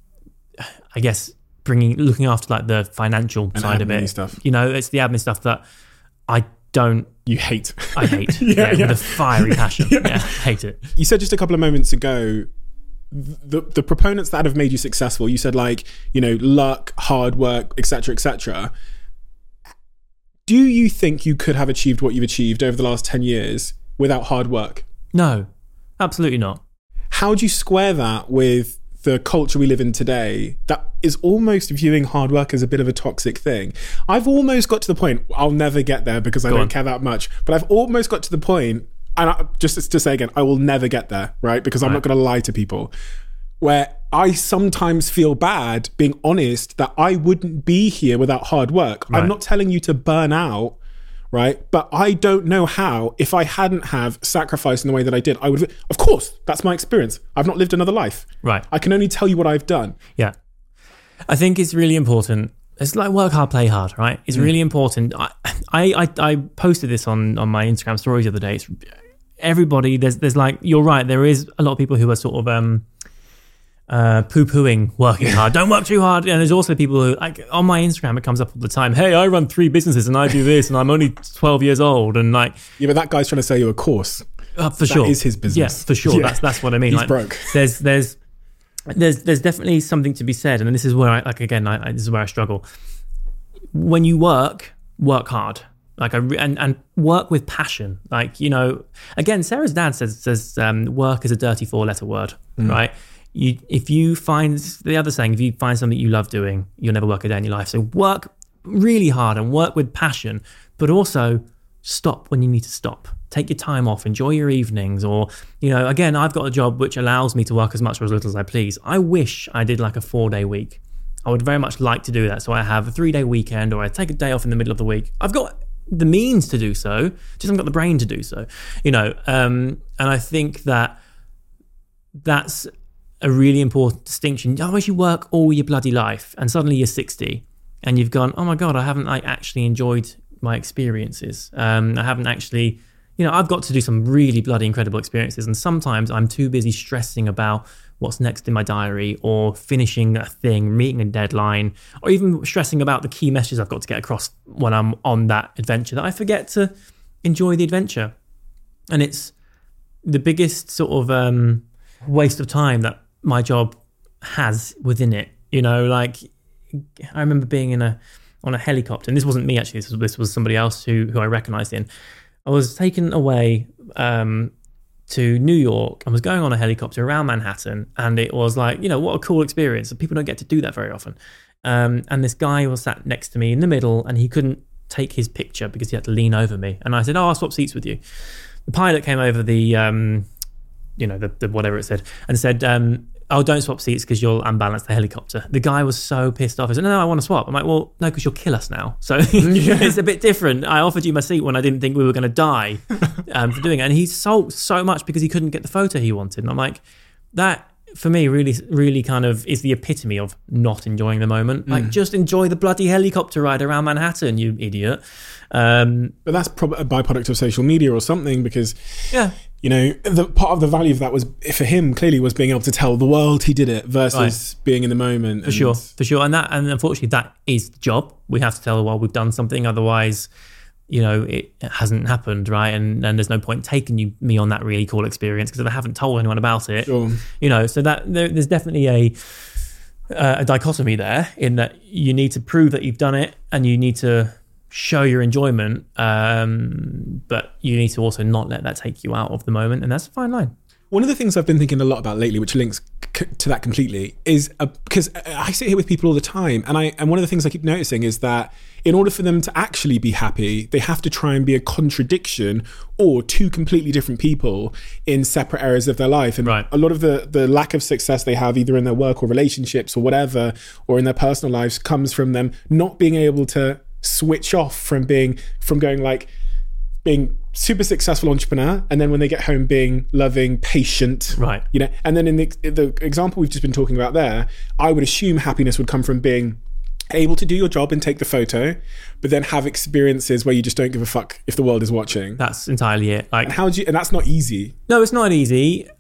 Speaker 2: I guess, bringing, looking after like the financial
Speaker 1: and
Speaker 2: side of it.
Speaker 1: Stuff.
Speaker 2: You know, it's the admin stuff that I don't.
Speaker 1: You hate.
Speaker 2: I hate. yeah, yeah, yeah, with a fiery passion. yeah. yeah, hate it.
Speaker 1: You said just a couple of moments ago, the the proponents that have made you successful, you said like, you know, luck, hard work, et cetera, et cetera. Do you think you could have achieved what you've achieved over the last ten years without hard work?
Speaker 2: No, absolutely not.
Speaker 1: How do you square that with the culture we live in today that is almost viewing hard work as a bit of a toxic thing? I've almost got to the point, I'll never get there because I Go don't on. care that much, but I've almost got to the point, and I, just to say again, I will never get there, right? Because I'm right. not going to lie to people, where I sometimes feel bad being honest that I wouldn't be here without hard work. Right. I'm not telling you to burn out, right? But I don't know how, if I hadn't have sacrificed in the way that I did, I would, of course, that's my experience. I've not lived another life.
Speaker 2: Right.
Speaker 1: I can only tell you what I've done.
Speaker 2: Yeah. I think it's really important. It's like work hard, play hard, right? It's mm. really important. I, I I posted this on, on my Instagram stories the other day. It's, everybody, there's there's like, you're right, there is a lot of people who are sort of um uh poo-pooing working hard. Don't work too hard. And there's also people who, like, on my Instagram, it comes up all the time. Hey, I run three businesses and I do this and I'm only twelve years old. And like,
Speaker 1: yeah, but that guy's trying to sell you a course.
Speaker 2: Uh, for
Speaker 1: that
Speaker 2: sure.
Speaker 1: That is his business.
Speaker 2: Yes, for sure. Yeah. That's that's what I mean.
Speaker 1: He's
Speaker 2: like,
Speaker 1: broke.
Speaker 2: There's there's there's there's definitely something to be said, and this is where I like again. I, I, this is where I struggle. When you work, work hard. Like I re- and and work with passion. Like, you know, again, Sarah's dad says says um, work is a dirty four letter word, mm. right? You if you find the other saying, if you find something you love doing, you'll never work a day in your life. So work really hard and work with passion, but also stop when you need to stop. take your time off, enjoy your evenings, or, you know, again, I've got a job which allows me to work as much or as little as I please. I wish I did like a four day week. I would very much like to do that. So I have a three day weekend, or I take a day off in the middle of the week. I've got the means to do so, just haven't got the brain to do so, you know. Um, and I think that that's a really important distinction. Otherwise you work all your bloody life and suddenly you're sixty and you've gone, oh my God, I haven't like actually enjoyed my experiences. Um, I haven't actually, you know, I've got to do some really bloody incredible experiences. And sometimes I'm too busy stressing about what's next in my diary, or finishing a thing, meeting a deadline, or even stressing about the key messages I've got to get across when I'm on that adventure, that I forget to enjoy the adventure. And it's the biggest sort of um, waste of time that my job has within it. You know, like I remember being in a on a helicopter, and this wasn't me actually, this was, this was somebody else who who I recognized in. I was taken away um, to New York and was going on a helicopter around Manhattan, and it was like, you know, what a cool experience. People don't get to do that very often. Um, and this guy was sat next to me in the middle, and he couldn't take his picture because he had to lean over me. And I said, oh, I'll swap seats with you. The pilot came over the, um, you know, the, the whatever it said, and said, um, oh, don't swap seats because you'll unbalance the helicopter. The guy was so pissed off. He said, no, no, I want to swap. I'm like, well, no, because you'll kill us now. So it's a bit different. I offered you my seat when I didn't think we were going to die um, for doing it. And he sulked so much because he couldn't get the photo he wanted. And I'm like, that for me really, really kind of is the epitome of not enjoying the moment. Mm. Like, just enjoy the bloody helicopter ride around Manhattan, you idiot. Um,
Speaker 1: but that's probably a byproduct of social media or something, because
Speaker 2: yeah.
Speaker 1: You know, the part of the value of that was, for him, clearly was being able to tell the world he did it versus right. being in the moment.
Speaker 2: For
Speaker 1: and
Speaker 2: sure, for sure. And that, and unfortunately, that is the job. We have to tell the world we've done something. Otherwise, you know, it hasn't happened, right? And and there's no point taking you me on that really cool experience because if I haven't told anyone about it,
Speaker 1: sure.
Speaker 2: you know. So that there, there's definitely a uh, a dichotomy there in that you need to prove that you've done it, and you need to show your enjoyment, um, but you need to also not let that take you out of the moment, and that's a fine line.
Speaker 1: One of the things I've been thinking a lot about lately, which links c- to that completely, is uh, because I sit here with people all the time, and I and one of the things I keep noticing is that in order for them to actually be happy, they have to try and be a contradiction or two completely different people in separate areas of their life. And
Speaker 2: right.
Speaker 1: a lot of the the lack of success they have, either in their work or relationships or whatever, or in their personal lives, comes from them not being able to switch off from being from going like being super successful entrepreneur, and then when they get home being loving, patient,
Speaker 2: right? You
Speaker 1: know, and then in the, the example we've just been talking about there, I would assume happiness would come from being able to do your job and take the photo, but then have experiences where you just don't give a fuck if the world is watching.
Speaker 2: That's entirely it. Like,
Speaker 1: and how do you? And that's not easy.
Speaker 2: No, it's not easy.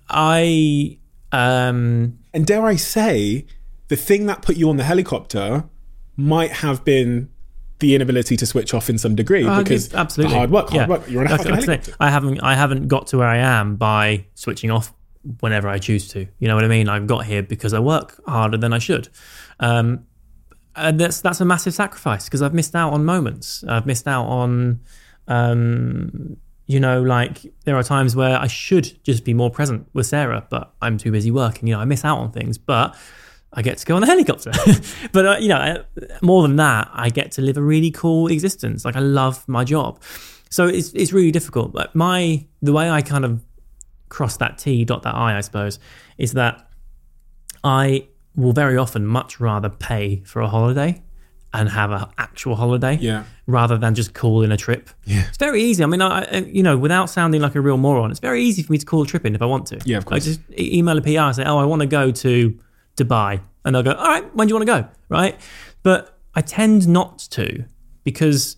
Speaker 2: I um,
Speaker 1: and dare I say, the thing that put you on the helicopter might have been the inability to switch off in some degree, uh, because
Speaker 2: absolutely
Speaker 1: hard work, hard
Speaker 2: yeah.
Speaker 1: work. You're on a
Speaker 2: like, like
Speaker 1: helicopter.
Speaker 2: I haven't, I haven't got to where I am by switching off whenever I choose to. You know what I mean? I've got here because I work harder than I should, um, and that's that's a massive sacrifice because I've missed out on moments. I've missed out on, um, you know, like there are times where I should just be more present with Sarah, but I'm too busy working. You know, I miss out on things, but I get to go on a helicopter. But, uh, you know, more than that, I get to live a really cool existence. Like, I love my job. So it's it's really difficult. But my the way I kind of cross that T, dot that I, I suppose, is that I will very often much rather pay for a holiday and have an actual holiday
Speaker 1: yeah.
Speaker 2: rather than just call in a trip.
Speaker 1: Yeah.
Speaker 2: It's very easy. I mean, I, you know, without sounding like a real moron, it's very easy for me to call a trip in if I want to.
Speaker 1: Yeah, of course.
Speaker 2: I just email a P R and say, oh, I want to go to Dubai, and they'll go, all right, when do you want to go, right? But I tend not to, because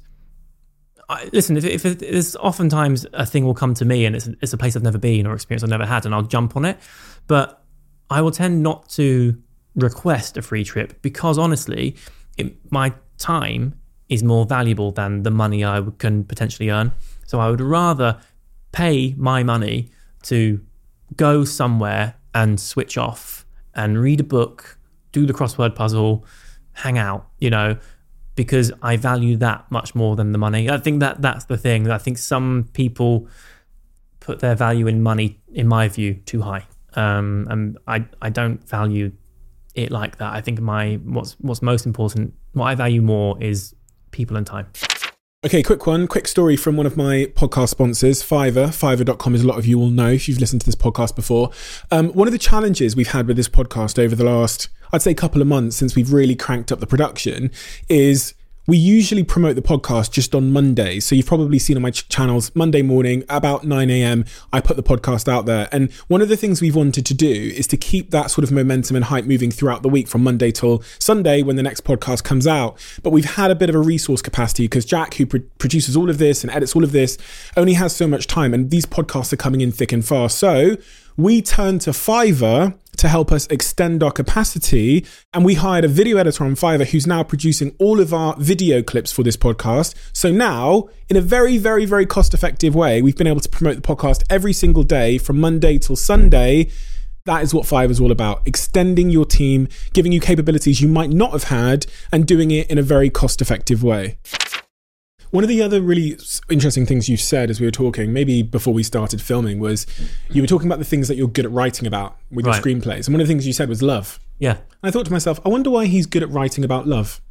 Speaker 2: I, listen, if, if, if there's oftentimes a thing will come to me and it's, it's a place I've never been or experience I've never had, and I'll jump on it, but I will tend not to request a free trip because honestly, it, my time is more valuable than the money I can potentially earn. So I would rather pay my money to go somewhere and switch off and read a book, do the crossword puzzle, hang out, you know, because I value that much more than the money. I think that that's the thing. I think some people put their value in money, in my view, too high. Um, and I, I don't value it like that. I think my what's what's most important, what I value more is people and time.
Speaker 1: Okay, quick one, quick story from one of my podcast sponsors, Fiverr. Fiverr dot com, as a lot of you will know if you've listened to this podcast before. Um, one of the challenges we've had with this podcast over the last, I'd say, couple of months since we've really cranked up the production is we usually promote the podcast just on Mondays. So you've probably seen on my ch- channels, Monday morning, about nine a.m, I put the podcast out there. And one of the things we've wanted to do is to keep that sort of momentum and hype moving throughout the week from Monday till Sunday when the next podcast comes out. But we've had a bit of a resource capacity because Jack, who pr- produces all of this and edits all of this, only has so much time. And these podcasts are coming in thick and fast. So we turned to Fiverr to help us extend our capacity. And we hired a video editor on Fiverr who's now producing all of our video clips for this podcast. So now, in a very, very, very cost-effective way, we've been able to promote the podcast every single day from Monday till Sunday. That is what Fiverr is all about. Extending your team, giving you capabilities you might not have had, and doing it in a very cost-effective way. One of the other really interesting things you said as we were talking, maybe before we started filming, was you were talking about the things that you're good at writing about with
Speaker 2: right.
Speaker 1: your screenplays. And one of the things you said was love.
Speaker 2: Yeah.
Speaker 1: And I thought to myself, I wonder why he's good at writing about love.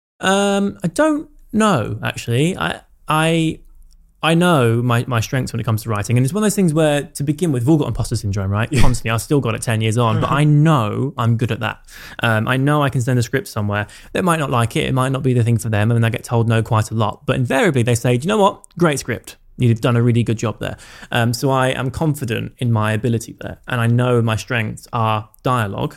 Speaker 2: Um, I don't know, actually. I I I know my, my strengths when it comes to writing. And it's one of those things where, to begin with, we've all got imposter syndrome, right? Yeah. Constantly. I've still got it ten years on, but I know I'm good at that. Um, I know I can send a script somewhere. They might not like it. It might not be the thing for them. And I get told no quite a lot. But invariably, they say, do you know what? Great script. You've done a really good job there. Um, so I am confident in my ability there. And I know my strengths are dialogue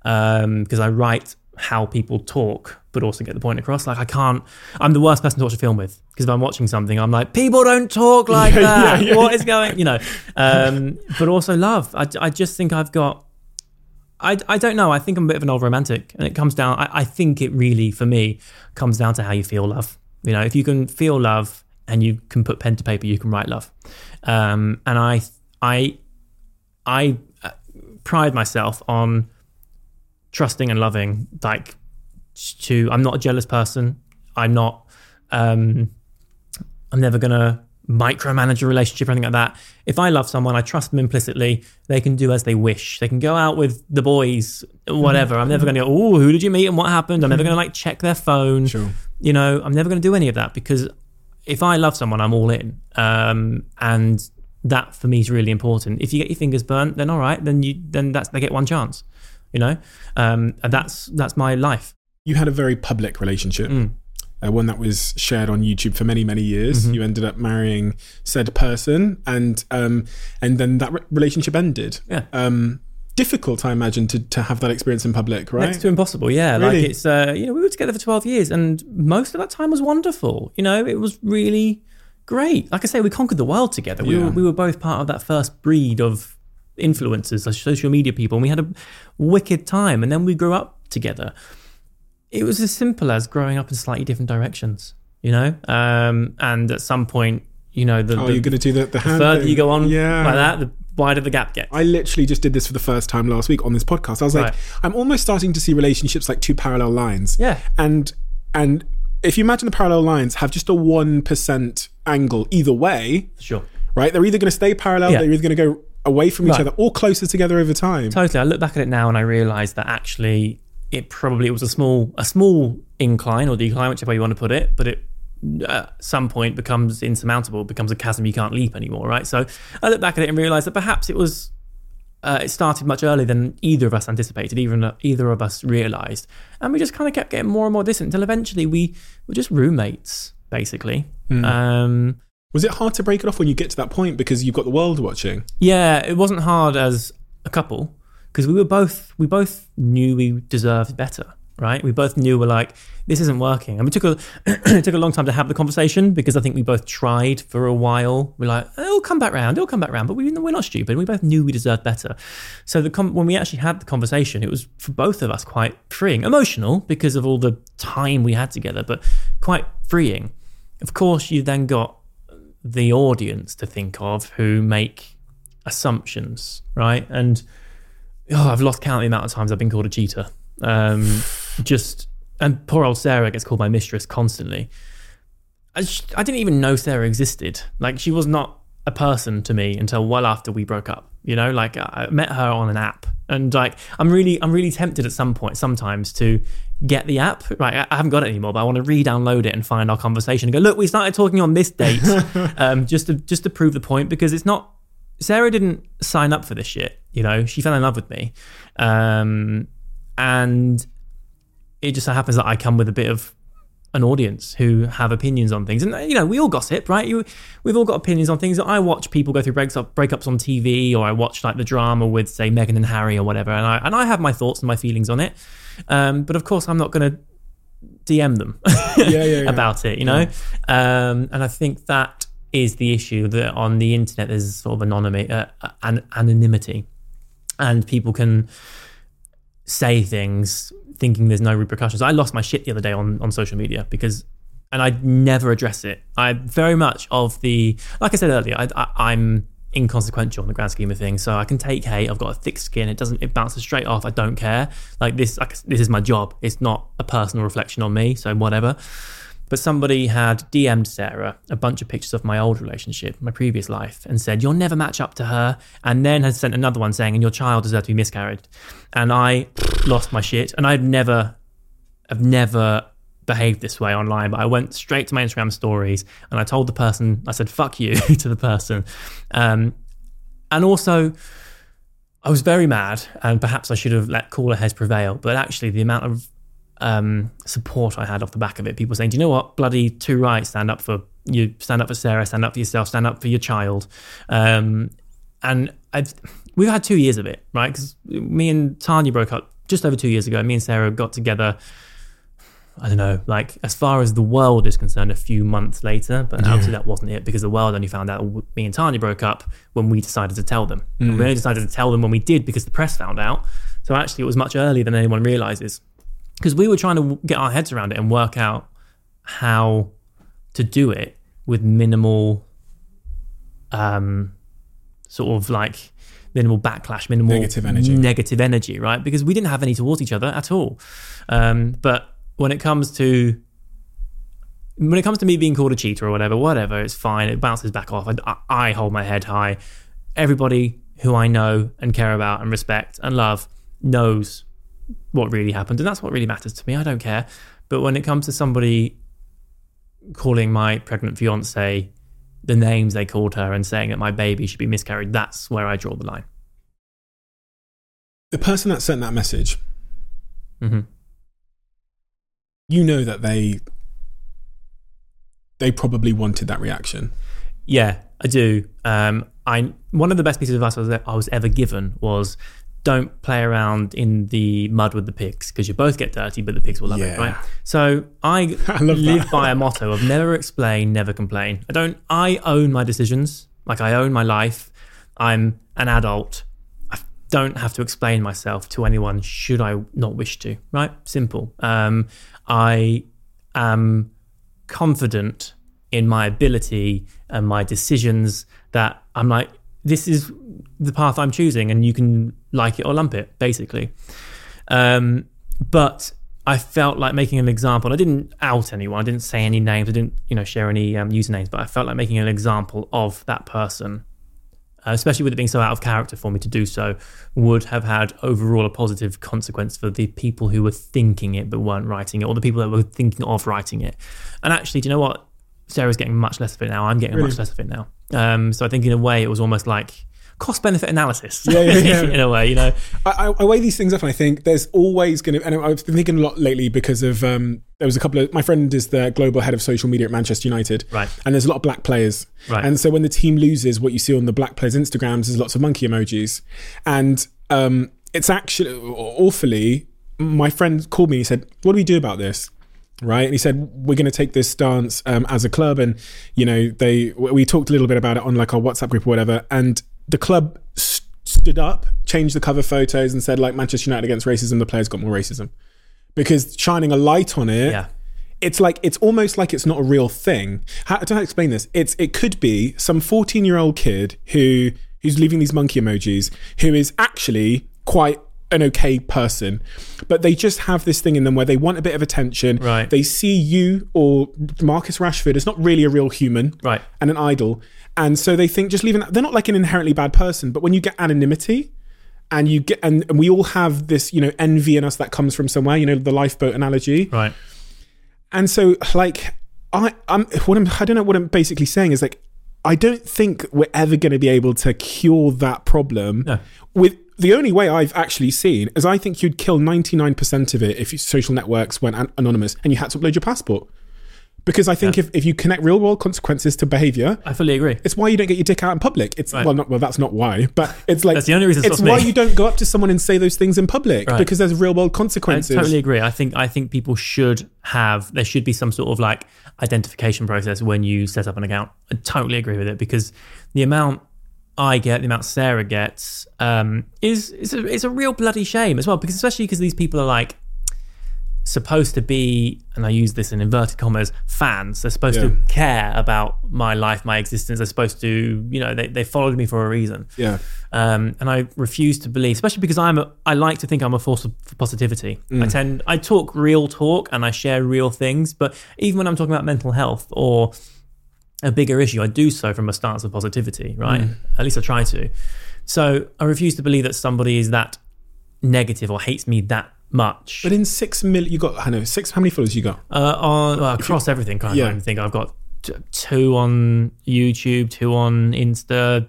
Speaker 2: um, because I write how people talk, but also get the point across. Like I can't, I'm the worst person to watch a film with because if I'm watching something, I'm like, people don't talk like
Speaker 1: yeah,
Speaker 2: that.
Speaker 1: Yeah, yeah,
Speaker 2: what
Speaker 1: yeah.
Speaker 2: is going, you know, um, but also love. I, I just think I've got, I, I don't know. I think I'm a bit of an old romantic and it comes down, I, I think it really, for me, comes down to how you feel love. You know, if you can feel love and you can put pen to paper, you can write love. Um, and I, I, I pride myself on trusting and loving, like to, I'm not a jealous person. I'm not, um, I'm never going to micromanage a relationship or anything like that. If I love someone, I trust them implicitly. They can do as they wish. They can go out with the boys, whatever. I'm never going to go, oh, who did you meet and what happened? I'm never going to like check their phone.
Speaker 1: Sure.
Speaker 2: You know, I'm never going to do any of that because if I love someone, I'm all in. Um, and that for me is really important. If you get your fingers burnt, then all right, then you, then that's, they get one chance. You know, um, and that's that's my life.
Speaker 1: You had a very public relationship,
Speaker 2: mm.
Speaker 1: uh, one that was shared on YouTube for many, many years. Mm-hmm. You ended up marrying said person, and um, and then that re- relationship ended.
Speaker 2: Yeah.
Speaker 1: Um, difficult, I imagine, to to have that experience in public, right?
Speaker 2: Next to impossible, yeah.
Speaker 1: Really?
Speaker 2: Like it's, uh, you know, we were together for twelve years, and most of that time was wonderful. You know, it was really great. Like I say, we conquered the world together. We
Speaker 1: Yeah.
Speaker 2: were we were both part of that first breed of influencers, like social media people, and we had a wicked time, and then we grew up together. It was as simple as growing up in slightly different directions, you know, um, and at some point, you know, the,
Speaker 1: oh,
Speaker 2: the,
Speaker 1: you're going to do the, the,
Speaker 2: the
Speaker 1: hand
Speaker 2: further
Speaker 1: thing.
Speaker 2: you go on
Speaker 1: Yeah.
Speaker 2: like that, the wider the gap gets.
Speaker 1: I literally just did this for the first time last week on this podcast. I was like,
Speaker 2: Right.
Speaker 1: I'm almost starting to see relationships like two parallel lines.
Speaker 2: Yeah.
Speaker 1: And and if you imagine the parallel lines have just a one percent angle either way,
Speaker 2: Sure.
Speaker 1: right? They're either going to stay parallel,
Speaker 2: Yeah.
Speaker 1: they're either going to go away from each
Speaker 2: Right.
Speaker 1: other or closer together over time.
Speaker 2: Totally. I look back at it now and I realise that actually it probably it was a small a small incline or decline, whichever way you want to put it, but it at some point becomes insurmountable, becomes a chasm you can't leap anymore, right? So I look back at it and realise that perhaps it was uh, it started much earlier than either of us anticipated, even either of us realised, and we just kind of kept getting more and more distant until eventually we were just roommates, basically.
Speaker 1: Mm.
Speaker 2: Um,
Speaker 1: Was it hard to break it off when you get to that point because you've got the world watching?
Speaker 2: Yeah, it wasn't hard as a couple because we were both we both knew we deserved better, right? We both knew we're like, this isn't working, and we took a it took a long time to have the conversation because I think we both tried for a while. We're like, it'll come back round, it'll come back round, but we we're not stupid. We both knew we deserved better. So the com- when we actually had the conversation, it was for both of us quite freeing, emotional because of all the time we had together, but quite freeing. Of course, you then got the audience to think of who make assumptions, right? And oh, I've lost count of the amount of times I've been called a cheater. Um, just and poor old Sarah gets called my mistress constantly. I, just, I didn't even know Sarah existed. Like she was not a person to me until well after we broke up. You know, like I met her on an app And like, I'm really, I'm really tempted at some point, sometimes to get the app. Right, I haven't got it anymore, but I want to re-download it and find our conversation and go, look, we started talking on this date, um, just to just to prove the point, because it's not. Sarah didn't sign up for this shit. You know, she fell in love with me, um, and it just so happens that I come with a bit of an audience who have opinions on things. And, you know, we all gossip, right? You, we've all got opinions on things. I watch people go through breaks up, breakups on T V, or I watch like the drama with, say, Meghan and Harry or whatever. And I, and I have my thoughts and my feelings on it. Um, but of course, I'm not going to D M them
Speaker 1: yeah, yeah, yeah.
Speaker 2: about it, you know? Yeah. Um, and I think that is the issue, that on the internet, there's sort of anonymity, uh, an anonymity, and people can say things thinking there's no repercussions. I lost my shit the other day on, on social media because, and I never address it. I very much of the, like I said earlier, I, I, I'm inconsequential in the grand scheme of things. So I can take hate. I've got a thick skin. It doesn't, it bounces straight off. I don't care. Like this, like, this is my job. It's not a personal reflection on me. So whatever. But somebody had D M'd Sarah a bunch of pictures of my old relationship, my previous life, and said, you'll never match up to her. And then has sent another one saying, and your child deserves to be miscarried. And I lost my shit. And I've never, I've never behaved this way online, but I went straight to my Instagram stories and I told the person, I said, fuck you to the person. Um, and also, I was very mad, and perhaps I should have let cooler heads prevail. But actually, the amount of Um, support I had off the back of it, people saying, do you know what, bloody too right, stand up for you, stand up for Sarah, stand up for yourself, stand up for your child. Um, and I've, we've had two years of it, right? Because me and Tanya broke up just over two years ago. Me and Sarah got together, I don't know, like as far as the world is concerned, a few months later. But yeah. Obviously that wasn't it, because the world only found out me and Tanya broke up when we decided to tell them. Mm. We only decided to tell them when we did because the press found out. So actually it was much earlier than anyone realizes. Because we were trying to get our heads around it and work out how to do it with minimal, um, sort of like minimal backlash, minimal
Speaker 1: negative energy,
Speaker 2: negative energy, right? Because we didn't have any towards each other at all. Um, but when it comes to when it comes to me being called a cheater or whatever, whatever, it's fine. It bounces back off. I, I hold my head high. Everybody who I know and care about and respect and love knows what really happened, and that's what really matters to me. I don't care. But when it comes to somebody calling my pregnant fiance the names they called her and saying that my baby should be miscarried, that's where I draw the line.
Speaker 1: The person that sent that message,
Speaker 2: mm-hmm.
Speaker 1: you know that they they probably wanted that reaction.
Speaker 2: Yeah, I do. Um, I one of the best pieces of advice I was, I was ever given was, don't play around in the mud with the pigs, because you both get dirty, but the pigs will love
Speaker 1: yeah.
Speaker 2: it, right? So I, I live that. by a motto of never explain, never complain. I don't. I own my decisions, like I own my life. I'm an adult. I don't have to explain myself to anyone should I not wish to, right? Simple. Um, I am confident in my ability and my decisions that I'm like, this is the path I'm choosing, and you can like it or lump it, basically. Um, but I felt like making an example. I didn't out anyone. I didn't say any names. I didn't, you know, share any um, usernames. But I felt like making an example of that person, uh, especially with it being so out of character for me to do so, would have had overall a positive consequence for the people who were thinking it but weren't writing it, or the people that were thinking of writing it. And actually, do you know what? Sarah's getting much less of it now. I'm getting really? much less of it now. Um, so I think in a way it was almost like cost-benefit analysis.
Speaker 1: Yeah, yeah, yeah.
Speaker 2: In a way, you know.
Speaker 1: I, I weigh these things up, and I think there's always going to, and I've been thinking a lot lately because of, um, there was a couple of, my friend is the global head of social media at Manchester United.
Speaker 2: Right.
Speaker 1: And there's a lot of black players.
Speaker 2: Right.
Speaker 1: And so when the team loses, what you see on the black players' Instagrams is lots of monkey emojis. And um, it's actually, awfully, my friend called me and he said, what do we do about this? Right. And he said, we're going to take this stance um, as a club. And, you know, they, we talked a little bit about it on like our WhatsApp group or whatever. And the club st- stood up, changed the cover photos and said, like, Manchester United against racism, the players got more racism. Because shining a light on it,
Speaker 2: yeah.
Speaker 1: it's like, it's almost like it's not a real thing. How, I don't know how to explain this. It's, it could be some fourteen year old kid who, who's leaving these monkey emojis, who is actually quite an okay person, but they just have this thing in them where they want a bit of attention.
Speaker 2: Right.
Speaker 1: They see you or Marcus Rashford as not really a real human,
Speaker 2: right,
Speaker 1: and an idol, and so they think just leaving that. They're not like an inherently bad person, but when you get anonymity, and you get, and, and we all have this, you know, envy in us that comes from somewhere, you know, the lifeboat analogy.
Speaker 2: Right.
Speaker 1: And so like, I, I'm, what I'm, I don't know what I'm basically saying is like, I don't think we're ever going to be able to cure that problem.
Speaker 2: No.
Speaker 1: With the only way I've actually seen is I think you'd kill ninety-nine percent of it if social networks went an- anonymous and you had to upload your passport. Because I think
Speaker 2: yeah.
Speaker 1: if, if you connect real world consequences to behavior,
Speaker 2: I fully agree.
Speaker 1: It's why you don't get your dick out in public. It's
Speaker 2: right.
Speaker 1: well, not well. That's not why, but it's like
Speaker 2: that's the only reason.
Speaker 1: It's why me. You don't go up to someone and say those things in public right. because there's real world consequences.
Speaker 2: I totally agree. I think I think people should have. There should be some sort of like identification process when you set up an account. I totally agree with it because the amount I get, the amount Sarah gets, um, is is a, it's a real bloody shame as well. Because especially because these people are like. Supposed to be, and I use this in inverted commas, fans. They're supposed yeah. to care about my life, my existence. They're supposed to, you know, they, they followed me for a reason.
Speaker 1: Yeah.
Speaker 2: Um, and I refuse to believe, especially because I'm a, I like to think I'm a force for positivity. Mm. I tend, I talk real talk and I share real things, but even when I'm talking about mental health or a bigger issue, I do so from a stance of positivity, right? Mm. At least I try to. So I refuse to believe that somebody is that negative or hates me that much.
Speaker 1: But in six million, you got, I know, six, how many followers you got?
Speaker 2: Uh, on, well, across everything, kind of, yeah. I don't even think I've got t- two on YouTube, two on Insta,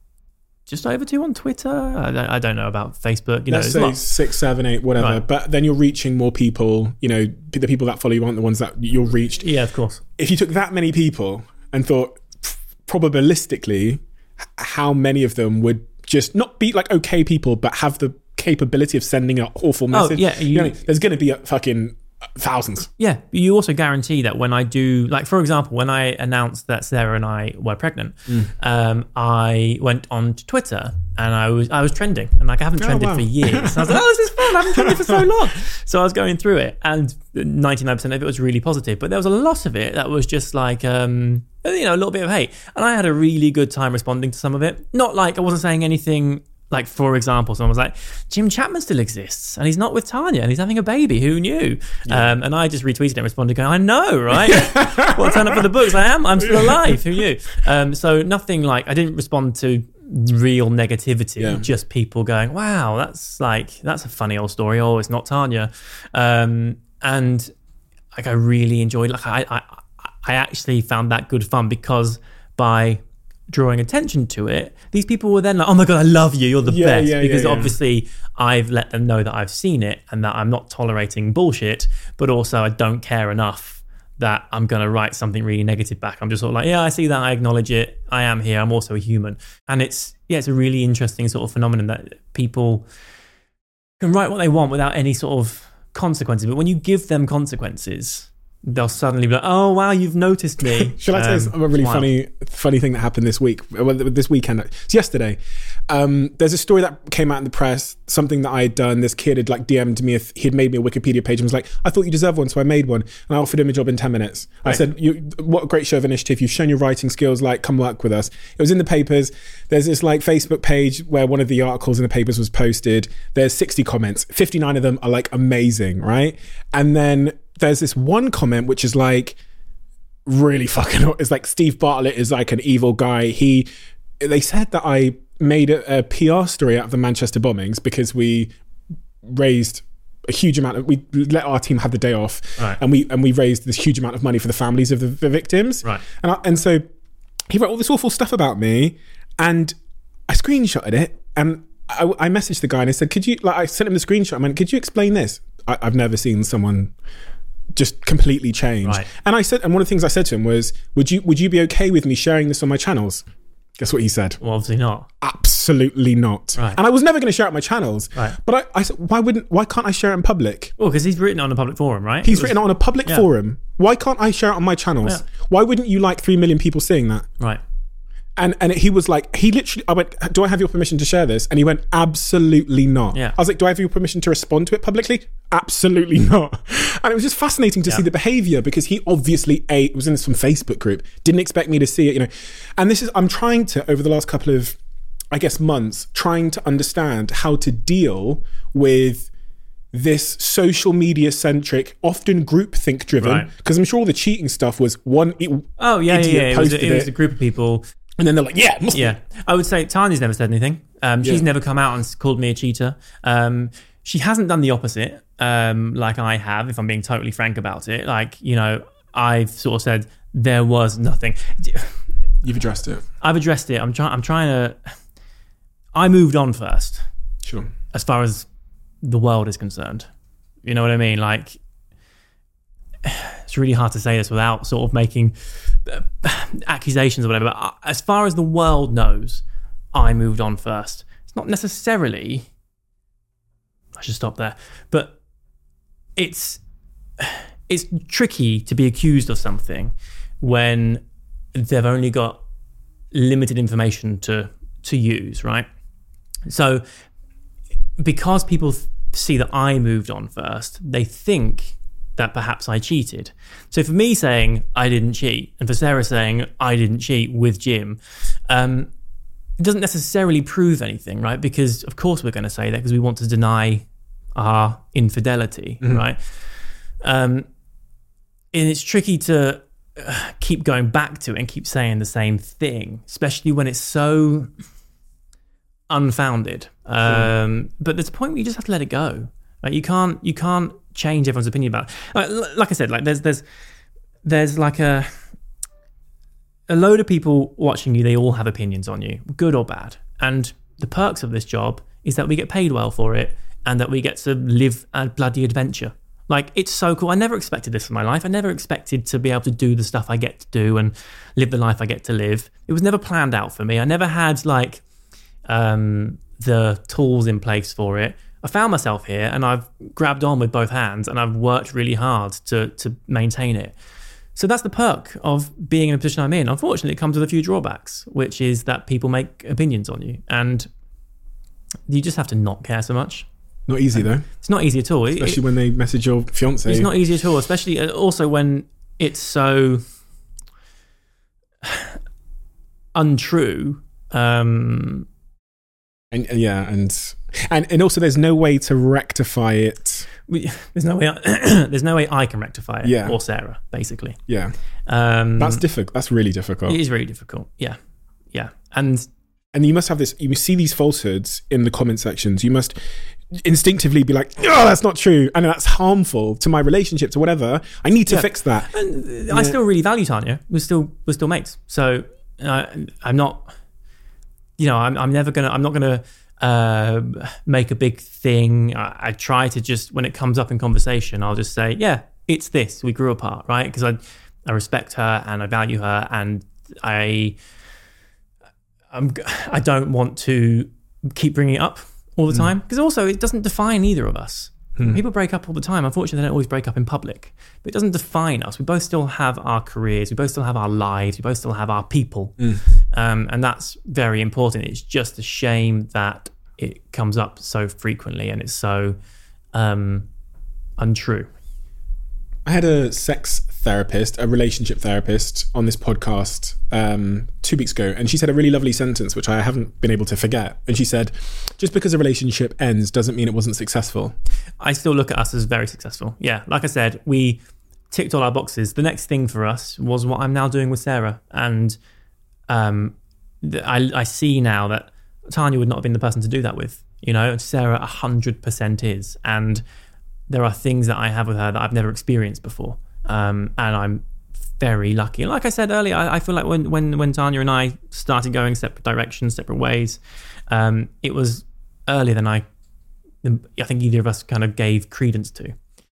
Speaker 2: just over two on Twitter. I don't, I don't know about Facebook. You
Speaker 1: Let's
Speaker 2: know,
Speaker 1: say six, seven, eight, whatever.
Speaker 2: Right.
Speaker 1: But then you're reaching more people, you know, the people that follow you aren't the ones that you're reached.
Speaker 2: Yeah, of course.
Speaker 1: If you took that many people and thought, probabilistically, how many of them would just not be like okay people, but have the capability of sending an awful message.
Speaker 2: Oh, yeah, you,
Speaker 1: you know, there's going to be a fucking thousands.
Speaker 2: Yeah, you also guarantee that when I do, like for example, when I announced that Sarah and I were pregnant, mm. um, I went on to Twitter and I was I was trending, and like I haven't trended oh, wow. for years. And I was like, oh, this is fun. I haven't trended for so long. So I was going through it, and ninety-nine percent of it was really positive, but there was a lot of it that was just like, um, you know, a little bit of hate, and I had a really good time responding to some of it. Not like I wasn't saying anything. Like, for example, someone was like, Jim Chapman still exists and he's not with Tanya and he's having a baby. Who knew? Yeah. Um, and I just retweeted and responded going, I know, right? Well, turn up for the books. I am. I'm still alive. Who knew? Um, so nothing like, I didn't respond to real negativity. Yeah. Just people going, wow, that's like, that's a funny old story. Oh, it's not Tanya. Um, and like, I really enjoyed, like, I, I, I actually found that good fun because by drawing attention to it, these people were then like, oh my god, I love you, you're the
Speaker 1: yeah,
Speaker 2: best
Speaker 1: yeah,
Speaker 2: because
Speaker 1: yeah, yeah.
Speaker 2: obviously I've let them know that I've seen it and that I'm not tolerating bullshit, but also I don't care enough that I'm going to write something really negative back. I'm just sort of like, yeah, I see that, I acknowledge it, I am here, I'm also a human. And it's yeah it's a really interesting sort of phenomenon that people can write what they want without any sort of consequences, but when you give them consequences, they'll suddenly be like, oh wow, you've noticed me.
Speaker 1: Shall I tell you um, a really funny funny thing that happened this week, well, this weekend, it's yesterday. Um, there's a story that came out in the press, something that I had done. This kid had like D M'd me, if he had made me a Wikipedia page and was like, I thought you deserved one, so I made one. And I offered him a job in ten minutes. Right. I said, you, what a great show of initiative. You've shown your writing skills, like come work with us. It was in the papers. There's this like Facebook page where one of the articles in the papers was posted. There's sixty comments. fifty-nine of them are like amazing, right? And then there's this one comment which is like really fucking, it's like Steve Bartlett is like an evil guy. He, they said that I made a, a P R story out of the Manchester bombings because we raised a huge amount of, we let our team have the day off,
Speaker 2: right.
Speaker 1: and we and we raised this huge amount of money for the families of the, the victims.
Speaker 2: Right.
Speaker 1: And I, and so he wrote all this awful stuff about me, and I screenshotted it, and I, I messaged the guy and I said, could you, like I sent him the screenshot, I went, could you explain this? I, I've never seen someone just completely change.
Speaker 2: Right.
Speaker 1: And I said, and one of the things I said to him was, would you would you be okay with me sharing this on my channels? Guess what he said?
Speaker 2: Well, obviously not.
Speaker 1: Absolutely not.
Speaker 2: Right.
Speaker 1: And I was never going to share it on my channels.
Speaker 2: Right.
Speaker 1: But I, I said, why wouldn't? Why can't I share it in public?
Speaker 2: Well, because he's written it on a public forum, right?
Speaker 1: He's
Speaker 2: it was,
Speaker 1: written it on a public
Speaker 2: yeah.
Speaker 1: forum. Why can't I share it on my channels?
Speaker 2: Yeah.
Speaker 1: Why wouldn't you like three million people seeing that?
Speaker 2: Right.
Speaker 1: And and he was like, he literally, I went, do I have your permission to share this? And he went, absolutely not.
Speaker 2: Yeah.
Speaker 1: I was like, do I have your permission to respond to it publicly? Absolutely not. And it was just fascinating to
Speaker 2: yeah.
Speaker 1: see the behavior, because he obviously, A, it was in some Facebook group, didn't expect me to see it, you know. And this is, I'm trying to, over the last couple of, I guess, months, trying to understand how to deal with this social media centric, often groupthink driven, because right. I'm sure all the cheating stuff was one. It,
Speaker 2: oh yeah, yeah, yeah. It was, a, it was
Speaker 1: it.
Speaker 2: a group of people
Speaker 1: And then they're like, yeah, must
Speaker 2: Yeah.
Speaker 1: be.
Speaker 2: I would say Tanya's never said anything. Um, she's
Speaker 1: Yeah.
Speaker 2: never come out and called me a cheater. Um, she hasn't done the opposite, um, like I have, if I'm being totally frank about it. Like, you know, I've sort of said there was nothing.
Speaker 1: You've addressed it.
Speaker 2: I've addressed it. I'm trying. I'm trying to. I moved on first,
Speaker 1: Sure.
Speaker 2: as far as the world is concerned. You know what I mean? Like, it's really hard to say this without sort of making uh, accusations or whatever. But as far as the world knows, I moved on first. It's not necessarily. I should stop there. But it's it's tricky to be accused of something when they've only got limited information to to use, right? So because people th- see that I moved on first, they think that perhaps I cheated. So for me saying I didn't cheat, and for Sarah saying I didn't cheat with Jim, um, it doesn't necessarily prove anything, right? Because of course we're going to say that because we want to deny our infidelity, mm-hmm. right? Um, and it's tricky to uh, keep going back to it and keep saying the same thing, especially when it's so unfounded. Um, mm. But there's a point where you just have to let it go. Like you can't, you can't change everyone's opinion about it. Like, like I said, like there's, there's, there's like a, a load of people watching you. They all have opinions on you, good or bad. And the perks of this job is that we get paid well for it, and that we get to live a bloody adventure. Like, it's so cool. I never expected this in my life. I never expected to be able to do the stuff I get to do and live the life I get to live. It was never planned out for me. I never had like um, the tools in place for it. I found myself here and I've grabbed on with both hands and I've worked really hard to to maintain it. So that's the perk of being in a position I'm in. Unfortunately, it comes with a few drawbacks, which is that people make opinions on you and you just have to not care so much.
Speaker 1: Not easy though.
Speaker 2: It's not easy at all.
Speaker 1: Especially
Speaker 2: it,
Speaker 1: when they message your fiance.
Speaker 2: It's not easy at all, especially also when it's so untrue. Um,
Speaker 1: and yeah, and and and also there's no way to rectify it.
Speaker 2: We, there's no way. I, there's no way I can rectify it.
Speaker 1: Yeah.
Speaker 2: Or Sarah, basically.
Speaker 1: Yeah.
Speaker 2: Um,
Speaker 1: That's difficult. That's really difficult.
Speaker 2: It is really difficult. Yeah. Yeah. And
Speaker 1: and you must have this. You see these falsehoods in the comment sections. You must instinctively be like, oh, that's not true, and that's harmful to my relationships or whatever. I need to
Speaker 2: yeah.
Speaker 1: fix that.
Speaker 2: And
Speaker 1: yeah.
Speaker 2: I still really value Tanya. We're still we're still mates. So uh, I'm not. You know, I'm I'm never gonna. I'm not gonna uh, make a big thing. I, I try to just when it comes up in conversation, I'll just say, yeah, it's this. We grew apart, right? Because I I respect her and I value her, and I I'm I don't want to keep bringing it up all the time, because also it doesn't define either of us. Hmm. People break up all the time. Unfortunately, they don't always break up in public, but it doesn't define us. We both still have our careers. We both still have our lives. We both still have our people. Hmm. Um, and that's very important. It's just a shame that it comes up so frequently and it's so um, untrue.
Speaker 1: I had a sex therapist, a relationship therapist on this podcast um, two weeks ago, and she said a really lovely sentence, which I haven't been able to forget. And she said, just because a relationship ends doesn't mean it wasn't successful. I
Speaker 2: still look at us as very successful. Yeah, like I said, we ticked all our boxes. The next thing for us was what I'm now doing with Sarah. And um, I, I see now that Tanya would not have been the person to do that with. You know, Sarah one hundred percent is. And there are things that I have with her that I've never experienced before. Um, and I'm very lucky. And like I said earlier, I, I feel like when, when, when Tanya and I started going separate directions, separate ways, um, it was earlier than I, I think either of us kind of gave credence to.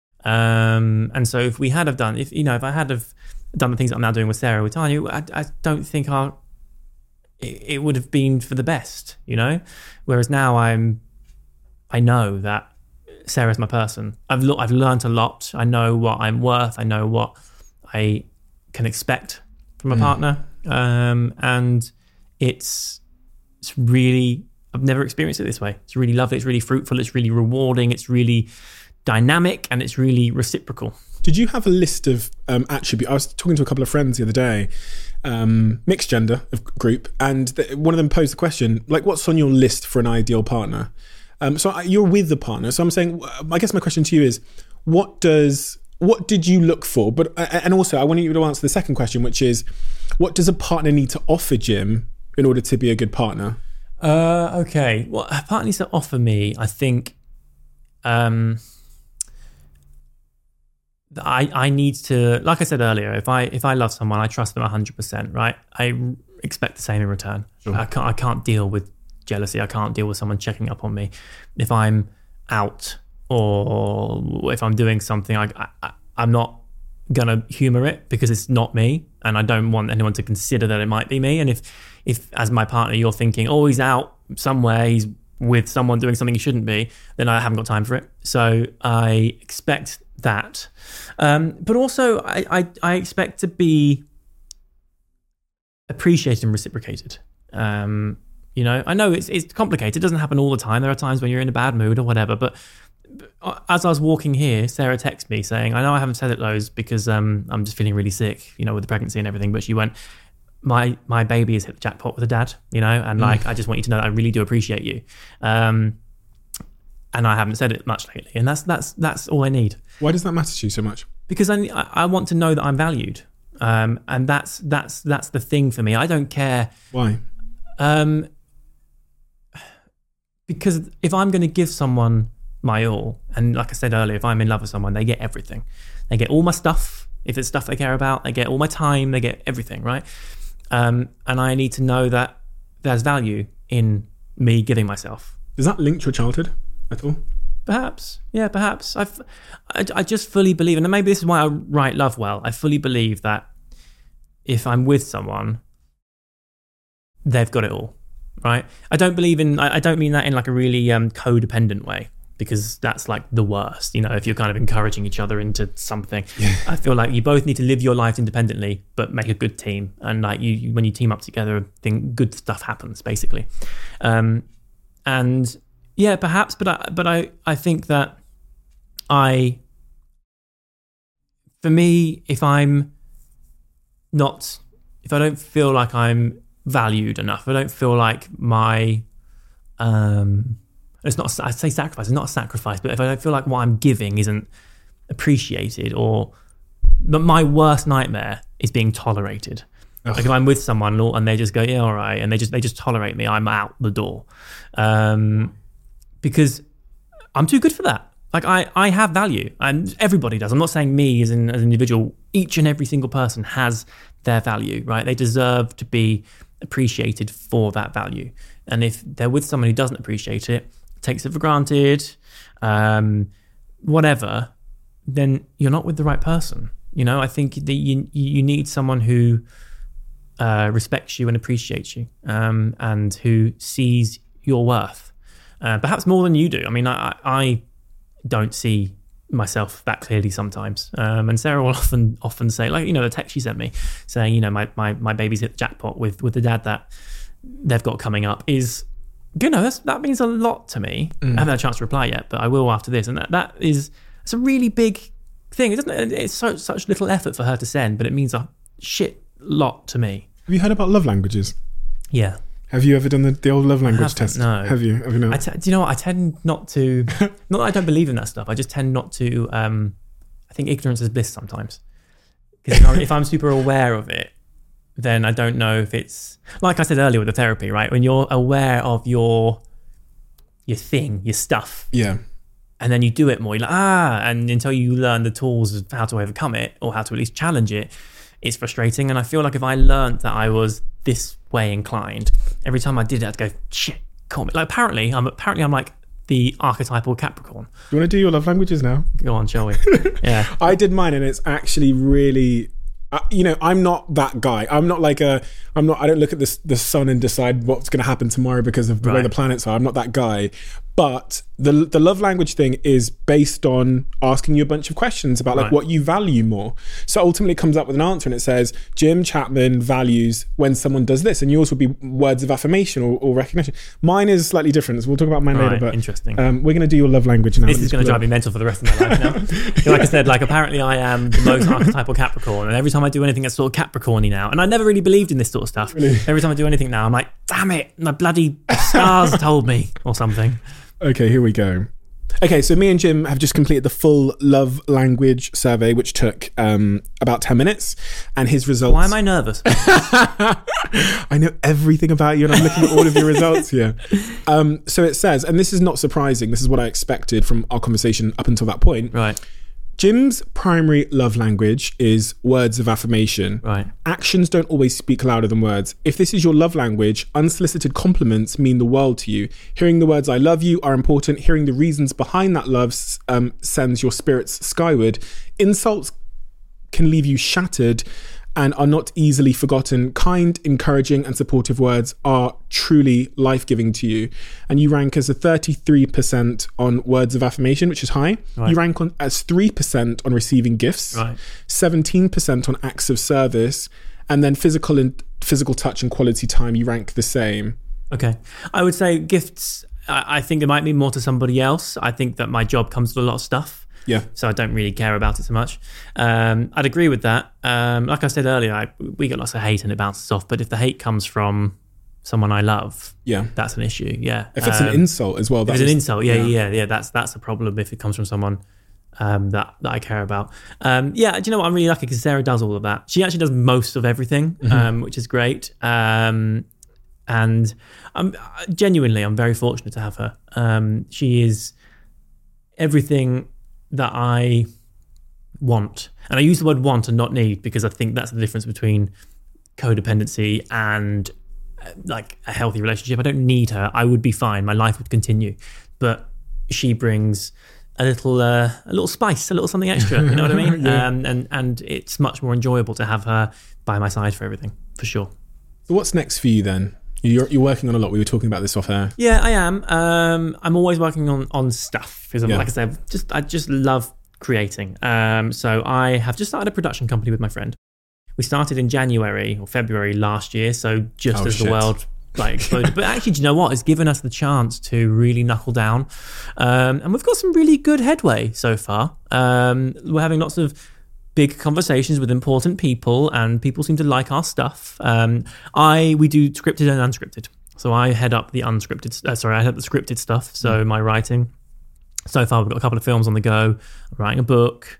Speaker 2: Um, and so if we had have done, if, you know, if I had have done the things that I'm now doing with Sarah, with Tanya, I, I don't think our, it, it would have been for the best, you know? Whereas now I'm, I know that Sarah's my person. I've lo- I've learned a lot. I know what I'm worth. I know what I can expect from a mm. partner, um, and it's it's really I've never experienced it this way. It's really lovely. It's really fruitful. It's really rewarding. It's really dynamic, and it's really reciprocal.
Speaker 1: Did you have a list of um, attributes? I was talking to a couple of friends the other day, um, mixed gender of group, and th- one of them posed the question, like, what's on your list for an ideal partner? Um, so you're with the partner. So I'm saying, I guess my question to you is, what does, what did you look for? But, and also I want you to answer the second question, which is, what does a partner need to offer Jim in order to be a good partner?
Speaker 2: Uh, okay. Well, a partner needs to offer me, I think, um, I I need to, like I said earlier, if I if I love someone, I trust them one hundred percent, right? I expect the same in return. Sure. I can't I can't deal with jealousy. I can't deal with someone checking up on me. If I'm out or if I'm doing something, I, I I'm not gonna humor it because it's not me, and I don't want anyone to consider that it might be me. And if if as my partner you're thinking, oh, he's out somewhere, he's with someone doing something he shouldn't be, then I haven't got time for it. So I expect that. Um, but also I, I, I expect to be appreciated and reciprocated. Um, you know, I know it's it's complicated. It doesn't happen all the time. There are times when you're in a bad mood or whatever. But as I was walking here, Sarah texted me saying, I know I haven't said it loads because um, I'm just feeling really sick, you know, with the pregnancy and everything. But she went, my my baby has hit the jackpot with a dad, you know, and like, mm. I just want you to know that I really do appreciate you. Um, and I haven't said it much lately. And that's that's that's all I need.
Speaker 1: Why does that matter to you so much?
Speaker 2: Because I I want to know that I'm valued. Um, and that's that's that's the thing for me. I don't care.
Speaker 1: Why?
Speaker 2: Um, because if I'm going to give someone my all, and like I said earlier, if I'm in love with someone, they get everything. They get all my stuff. If it's stuff they care about, they get all my time. They get everything, right? Um, and I need to know that there's value in me giving myself.
Speaker 1: Does that link to your childhood at all?
Speaker 2: Perhaps, yeah, perhaps. I've, I, I just fully believe, and maybe this is why I write Love Well. I fully believe that if I'm with someone, they've got it all, right? I don't believe in, I, I don't mean that in like a really um, codependent way, because that's like the worst, you know, if you're kind of encouraging each other into something. Yeah. I feel like you both need to live your lives independently, but make a good team. And like you, you when you team up together, think good stuff happens, basically. Um, and yeah, perhaps, but I, but I, I think that I, for me, if I'm not, if I don't feel like I'm valued enough, if I don't feel like my, um, it's not, I say sacrifice, it's not a sacrifice, but if I don't feel like what I'm giving isn't appreciated, or, but my worst nightmare is being tolerated. Ugh. Like if I'm with someone and they just go, yeah, all right, and they just, they just tolerate me, I'm out the door. Um, because I'm too good for that. Like I, I have value, and everybody does. I'm not saying me as an, as an individual, each and every single person has their value, right? They deserve to be appreciated for that value. And if they're with someone who doesn't appreciate it, takes it for granted, um, whatever, then you're not with the right person. You know, I think that you you need someone who uh, respects you and appreciates you, um, and who sees your worth, uh, perhaps more than you do. I mean, I, I don't see myself that clearly sometimes, um, and Sarah will often often say, like, you know, the text she sent me saying, you know, my my my baby's hit the jackpot with with the dad that they've got coming up is, you know, that's, that means a lot to me. Mm. I haven't had a chance to reply yet, but I will after this. And that, that is, it's a really big thing. It doesn't, it's so, such little effort for her to send, but it means a shit lot to me.
Speaker 1: Have you heard about love languages?
Speaker 2: Yeah.
Speaker 1: Have you ever done the, the old love language test?
Speaker 2: No.
Speaker 1: Have you? Have you not?
Speaker 2: I t- do you know what? I tend not to, not that I don't believe in that stuff. I just tend not to, um, I think ignorance is bliss sometimes. Because if I'm super aware of it, then I don't know if it's, like I said earlier with the therapy, right? When you're aware of your your thing, your stuff.
Speaker 1: Yeah.
Speaker 2: And then you do it more, you're like, ah, and until you learn the tools of how to overcome it, or how to at least challenge it, it's frustrating. And I feel like if I learned that I was this way inclined, every time I did it, I'd go, shit, call me. Like apparently, I'm apparently I'm like the archetypal Capricorn.
Speaker 1: You want to do your love languages now?
Speaker 2: Go on, shall we? Yeah.
Speaker 1: I did mine, and it's actually really, uh, you know, I'm not that guy. I'm not like a, I'm not, I don't look at the, the sun and decide what's going to happen tomorrow because of the right. way the planets are. I'm not that guy. But the the love language thing is based on asking you a bunch of questions about like right. what you value more. So ultimately it comes up with an answer, and it says, Jim Chapman values when someone does this. And yours would be words of affirmation or, or recognition. Mine is slightly different. So we'll talk about mine right, later. But
Speaker 2: interesting.
Speaker 1: Um, we're going to do your love language now.
Speaker 2: This is going to drive me mental for the rest of my life now. Like I said, like apparently I am the most archetypal Capricorn. And every time I do anything that's sort of Capricorn-y now, and I never really believed in this sort of stuff. Really? Every time I do anything now, I'm like, damn it, my bloody stars told me or something.
Speaker 1: Okay, here we go. Okay, so me and Jim have just completed the full love language survey, which took um, about ten minutes, and his results...
Speaker 2: Why am I nervous?
Speaker 1: I know everything about you, and I'm looking at all of your results here. Um, so it says, and this is not surprising, this is what I expected from our conversation up until that point.
Speaker 2: Right.
Speaker 1: Jim's primary love language is words of affirmation.
Speaker 2: Right.
Speaker 1: Actions don't always speak louder than words. If this is your love language, unsolicited compliments mean the world to you. Hearing the words "I love you" are important. Hearing the reasons behind that love um, sends your spirits skyward. Insults can leave you shattered and are not easily forgotten. Kind, encouraging and supportive words are truly life-giving to you. And you rank as a thirty-three percent on words of affirmation, which is high. Right. You rank on as three percent on receiving gifts, right. seventeen percent on acts of service, and then physical and physical touch and quality time, you rank the same.
Speaker 2: Okay. I would say gifts, I, I think there might be more to somebody else. I think that my job comes with a lot of stuff.
Speaker 1: Yeah.
Speaker 2: So I don't really care about it so much. Um, I'd agree with that. Um, like I said earlier, I, we get lots of hate and it bounces off. But if the hate comes from someone I love,
Speaker 1: yeah,
Speaker 2: that's an issue. Yeah.
Speaker 1: If it's
Speaker 2: um,
Speaker 1: an insult as well,
Speaker 2: if it's an insult, yeah, yeah, yeah, yeah. That's that's a problem if it comes from someone um, that that I care about. Um, yeah. Do you know what? I'm really lucky because Sarah does all of that. She actually does most of everything, mm-hmm. um, which is great. Um, and I'm genuinely, I'm very fortunate to have her. Um, she is everything that I want. And I use the word want and not need because I think that's the difference between codependency and uh, like a healthy relationship. I don't need her. I would be fine. My life would continue. But she brings a little uh, a little spice, a little something extra. You know what I mean? yeah. um, and, and it's much more enjoyable to have her by my side for everything, for sure.
Speaker 1: So what's next for you then? You're, you're working on a lot. We were talking about this off air.
Speaker 2: Yeah, I am. Um, I'm always working on, on stuff because,
Speaker 1: Yeah.
Speaker 2: like I said, just I just love creating. Um, so I have just started a production company with my friend. We started in January or February last year. So just
Speaker 1: Oh,
Speaker 2: as
Speaker 1: shit.
Speaker 2: the world like exploded. But actually, do you know what? It's given us the chance to really knuckle down, um, and we've got some really good headway so far. Um, we're having lots of big conversations with important people, and people seem to like our stuff. Um, I we do scripted and unscripted, so I head up the unscripted. Uh, sorry, I head up the scripted stuff. So mm. my writing. So far, we've got a couple of films on the go. I'm writing a book.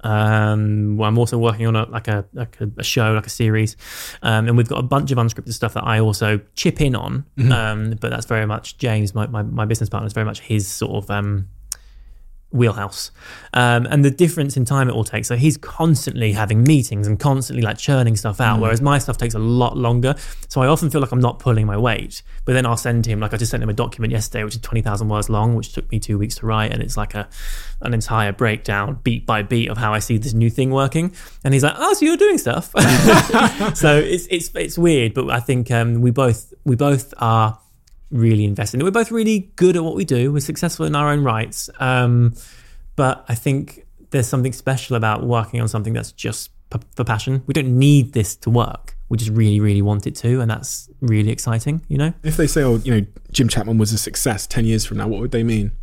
Speaker 2: Um, well, I'm also working on a like a like a, a show, like a series, um, and we've got a bunch of unscripted stuff that I also chip in on. Mm-hmm. Um, but that's very much James, my, my my business partner, is very much his sort of um, wheelhouse. Um, and the difference in time it all takes. So he's constantly having meetings and constantly like churning stuff out, mm. whereas my stuff takes a lot longer. So I often feel like I'm not pulling my weight. But then I'll send him, like I just sent him a document yesterday, which is twenty thousand words long, which took me two weeks to write. And it's like a an entire breakdown, beat by beat, of how I see this new thing working. And he's like, oh, so you're doing stuff. So it's it's it's weird, but I think um, we both we both are really invested. We're both really good at what we do. We're successful in our own rights. Um, but I think there's something special about working on something that's just p- for passion. We don't need this to work. We just really, really want it to. And that's really exciting, you know?
Speaker 1: If they say, oh, you know, Jim Chapman was a success ten years from now, what would they mean?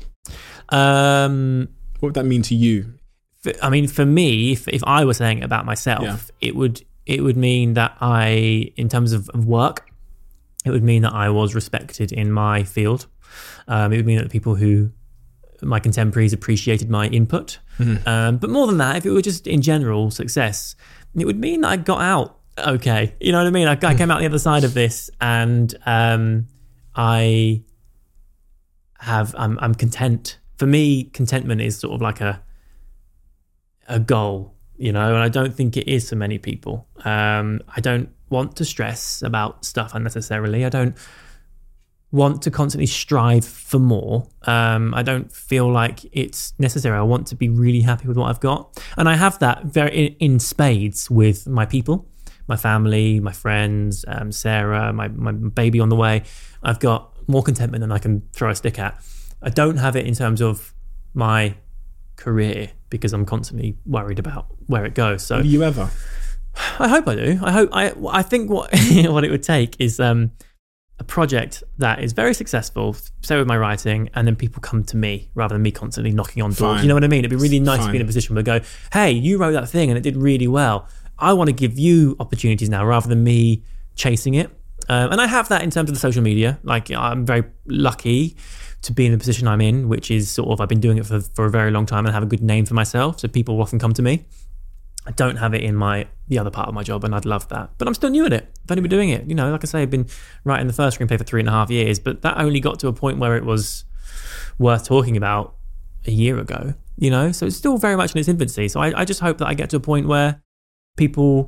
Speaker 2: Um,
Speaker 1: what would that mean to you?
Speaker 2: For, I mean, for me, if, if I were saying it about myself, yeah. it would it would mean that I, in terms of, of work, it would mean that I was respected in my field. Um, it would mean that the people who, my contemporaries, appreciated my input. Mm-hmm. Um, but more than that, if it were just in general success, it would mean that I got out okay. You know what I mean? I, I came out the other side of this, and um, I have, I'm, I'm content. For me, contentment is sort of like a a goal, you know, and I don't think it is for many people. Um, I don't want to stress about stuff unnecessarily. I don't want to constantly strive for more. Um, I don't feel like it's necessary. I want to be really happy with what I've got. And I have that very in, in spades with my people, my family, my friends, um, Sarah, my, my baby on the way. I've got more contentment than I can throw a stick at. I don't have it in terms of my career because I'm constantly worried about where it goes. So
Speaker 1: do you ever?
Speaker 2: I hope I do. I hope I. I think what what it would take is um, a project that is very successful, say with my writing, and then people come to me rather than me constantly knocking on doors.
Speaker 1: Fine.
Speaker 2: You know what I mean? It'd be really nice
Speaker 1: Fine.
Speaker 2: to be in a position where they go, "Hey, you wrote that thing and it did really well. I want to give you opportunities now rather than me chasing it." Um, and I have that in terms of the social media. Like I'm very lucky to be in the position I'm in, which is sort of, I've been doing it for, for a very long time and have a good name for myself. So people often come to me. I don't have it in my the other part of my job, and I'd love that. But I'm still new at it. I've only been doing it. You know, like I say, I've been writing the first screenplay for three and a half years, but that only got to a point where it was worth talking about a year ago, you know? So it's still very much in its infancy. So I, I just hope that I get to a point where people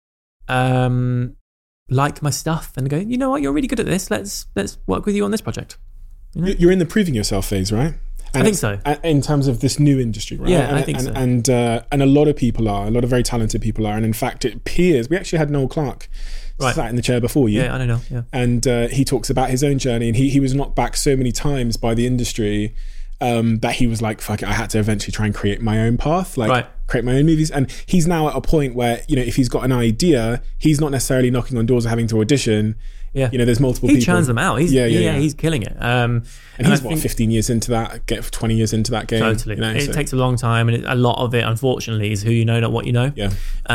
Speaker 2: um, like my stuff and go, you know what, you're really good at this. Let's let's work with you on this project. You know?
Speaker 1: You're in the proving yourself phase, right? And
Speaker 2: I think so.
Speaker 1: In terms of this new industry, right?
Speaker 2: Yeah,
Speaker 1: and,
Speaker 2: I think
Speaker 1: and,
Speaker 2: so.
Speaker 1: And uh, and a lot of people are, a lot of very talented people are. And in fact, it appears, we actually had Noel Clark
Speaker 2: right.
Speaker 1: sat in the chair before you.
Speaker 2: Yeah, I don't know. Yeah.
Speaker 1: And uh, he talks about his own journey, and he, he was knocked back so many times by the industry um, that he was like, fuck it, I had to eventually try and create my own path, like
Speaker 2: right.
Speaker 1: create my own movies. And he's now at a point where, you know, if he's got an idea, he's not necessarily knocking on doors or having to audition.
Speaker 2: Yeah,
Speaker 1: you know, there's multiple
Speaker 2: he
Speaker 1: people.
Speaker 2: He churns them out. He's, yeah, yeah, yeah, yeah, he's killing it. Um,
Speaker 1: and, and he's, I what, think, fifteen years into that, get twenty years into that game.
Speaker 2: Totally.
Speaker 1: You know,
Speaker 2: it
Speaker 1: so.
Speaker 2: takes a long time, and it, a lot of it, unfortunately, is who you know, not what you know.
Speaker 1: Yeah.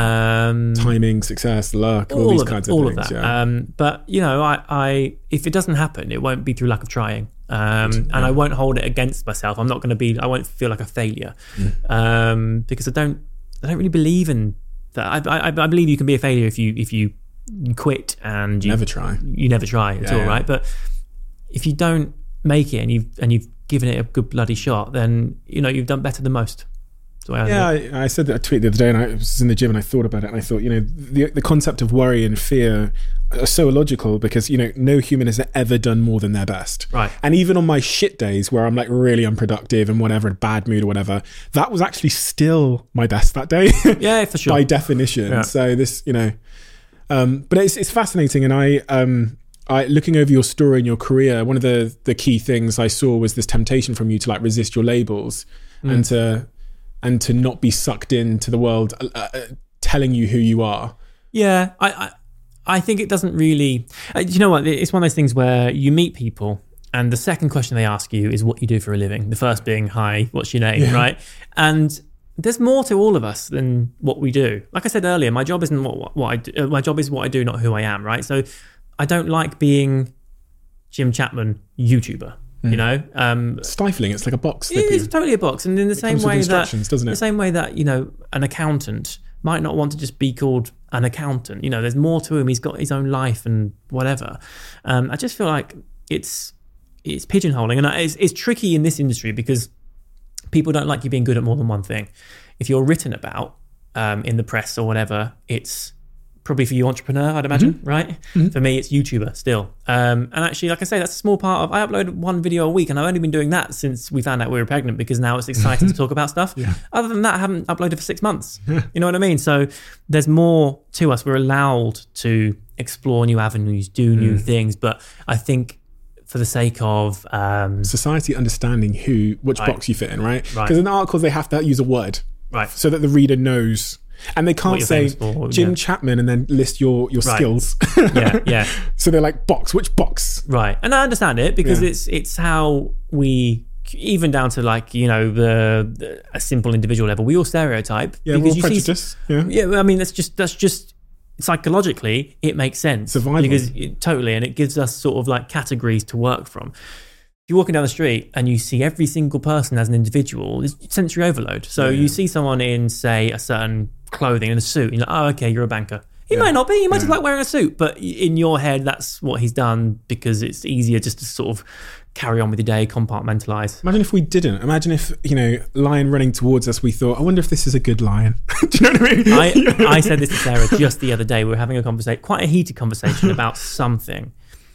Speaker 2: Um,
Speaker 1: Timing, success, luck, all, all these of kinds
Speaker 2: it,
Speaker 1: of
Speaker 2: all
Speaker 1: things.
Speaker 2: All of that.
Speaker 1: Yeah.
Speaker 2: Um, but, you know, I, I, if it doesn't happen, it won't be through lack of trying. Um, yeah. And I won't hold it against myself. I'm not going to be, I won't feel like a failure. Mm. Um, because I don't, I don't really believe in that. I, I, I believe you can be a failure if you, if you, you quit and you
Speaker 1: never try
Speaker 2: you never try at
Speaker 1: yeah,
Speaker 2: all
Speaker 1: yeah.
Speaker 2: right but if you don't make it and you've and you've given it a good bloody shot, then you know you've done better than most. I
Speaker 1: yeah I, I said that I tweeted the other day, and I was in the gym and I thought about it, and I thought, you know, the the concept of worry and fear are so illogical, because, you know, no human has ever done more than their best,
Speaker 2: right?
Speaker 1: And even on my shit days where I'm like really unproductive and whatever, in bad mood or whatever, that was actually still my best that day.
Speaker 2: Yeah, for sure.
Speaker 1: By definition. Yeah. So this, you know, Um, but it's it's fascinating, and I, um, I looking over your story and your career, one of the the key things I saw was this temptation from you to like resist your labels mm. and to and to not be sucked into the world uh, uh, telling you who you are.
Speaker 2: Yeah, I I, I think it doesn't really. Uh, you know what? It's one of those things where you meet people, and the second question they ask you is what you do for a living. The first being, "Hi, what's your name?" Yeah. Right, and there's more to all of us than what we do. Like I said earlier, my job isn't what, what I do. My job is what I do, not who I am, right? So I don't like being Jim Chapman, YouTuber, mm. you know? Um,
Speaker 1: Stifling, it's like a box.
Speaker 2: It is totally a box. And in the
Speaker 1: it
Speaker 2: same
Speaker 1: comes
Speaker 2: way
Speaker 1: with instructions,
Speaker 2: that,
Speaker 1: doesn't it?
Speaker 2: the same way that, you know, an accountant might not want to just be called an accountant. You know, there's more to him. He's got his own life and whatever. Um, I just feel like it's, it's pigeonholing. And it's, it's tricky in this industry because people don't like you being good at more than one thing. If you're written about um, in the press or whatever, it's probably for you entrepreneur, I'd imagine, mm-hmm. right? Mm-hmm. For me, it's YouTuber still. Um, and actually, like I say, that's a small part of, I upload one video a week, and I've only been doing that since we found out we were pregnant, because now it's exciting to talk about stuff.
Speaker 1: Yeah.
Speaker 2: Other than that, I haven't uploaded for six months. You know what I mean? So there's more to us. We're allowed to explore new avenues, do new mm. things. But I think for the sake of um,
Speaker 1: society understanding who, which
Speaker 2: right.
Speaker 1: box you fit in, right? Because
Speaker 2: right.
Speaker 1: in articles, they have to use a word.
Speaker 2: Right.
Speaker 1: So that the reader knows. And they can't say
Speaker 2: for,
Speaker 1: Jim
Speaker 2: yeah.
Speaker 1: Chapman and then list your, your
Speaker 2: right.
Speaker 1: skills.
Speaker 2: yeah, yeah.
Speaker 1: So they're like, box, which box?
Speaker 2: Right. And I understand it, because
Speaker 1: yeah.
Speaker 2: it's it's how we, even down to like, you know, the, the a simple individual level, we all stereotype.
Speaker 1: Yeah,
Speaker 2: because
Speaker 1: we're
Speaker 2: you
Speaker 1: prejudice.
Speaker 2: See,
Speaker 1: yeah.
Speaker 2: yeah, I mean, that's just, that's just, psychologically, it makes sense.
Speaker 1: Survival.
Speaker 2: Because it, totally, and it gives us sort of like categories to work from. If you're walking down the street and you see every single person as an individual, it's sensory overload. So
Speaker 1: yeah.
Speaker 2: you see someone in, say, a certain clothing and a suit, and you're like, oh, okay, you're a banker. He
Speaker 1: yeah.
Speaker 2: might not be. He might
Speaker 1: yeah.
Speaker 2: just like wearing a suit. But in your head, that's what he's done, because it's easier just to sort of carry on with your day, compartmentalize.
Speaker 1: Imagine if we didn't. Imagine if, you know, lion running towards us, we thought, I wonder if this is a good lion. Do you know what I mean?
Speaker 2: I, I said this to Sarah just the other day. We were having a conversation, quite a heated conversation about something.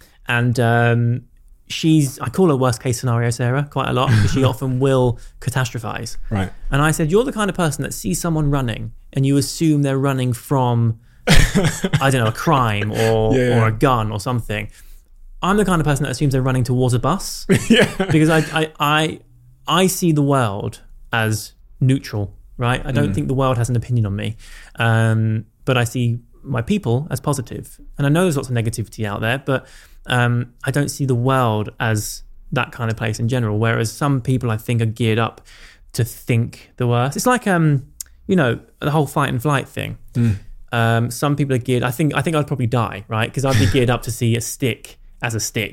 Speaker 2: And um, she's, I call her worst case scenario Sarah quite a lot, because she often will catastrophize.
Speaker 1: Right.
Speaker 2: And I said, you're the kind of person that sees someone running and you assume they're running from, I don't know, a crime or,
Speaker 1: yeah, yeah.
Speaker 2: or a gun or something. I'm the kind of person that assumes they're running towards a bus.
Speaker 1: yeah.
Speaker 2: Because I, I, I, I see the world as neutral, right? I don't mm. think the world has an opinion on me. Um, but I see my people as positive. And I know there's lots of negativity out there, but um, I don't see the world as that kind of place in general. Whereas some people, I think, are geared up to think the worst. It's like, um, you know, the whole fight and flight thing.
Speaker 1: Mm.
Speaker 2: Um, some people are geared, I think, I think I'd probably die, right? Because I'd be geared up to see a stick as a stick.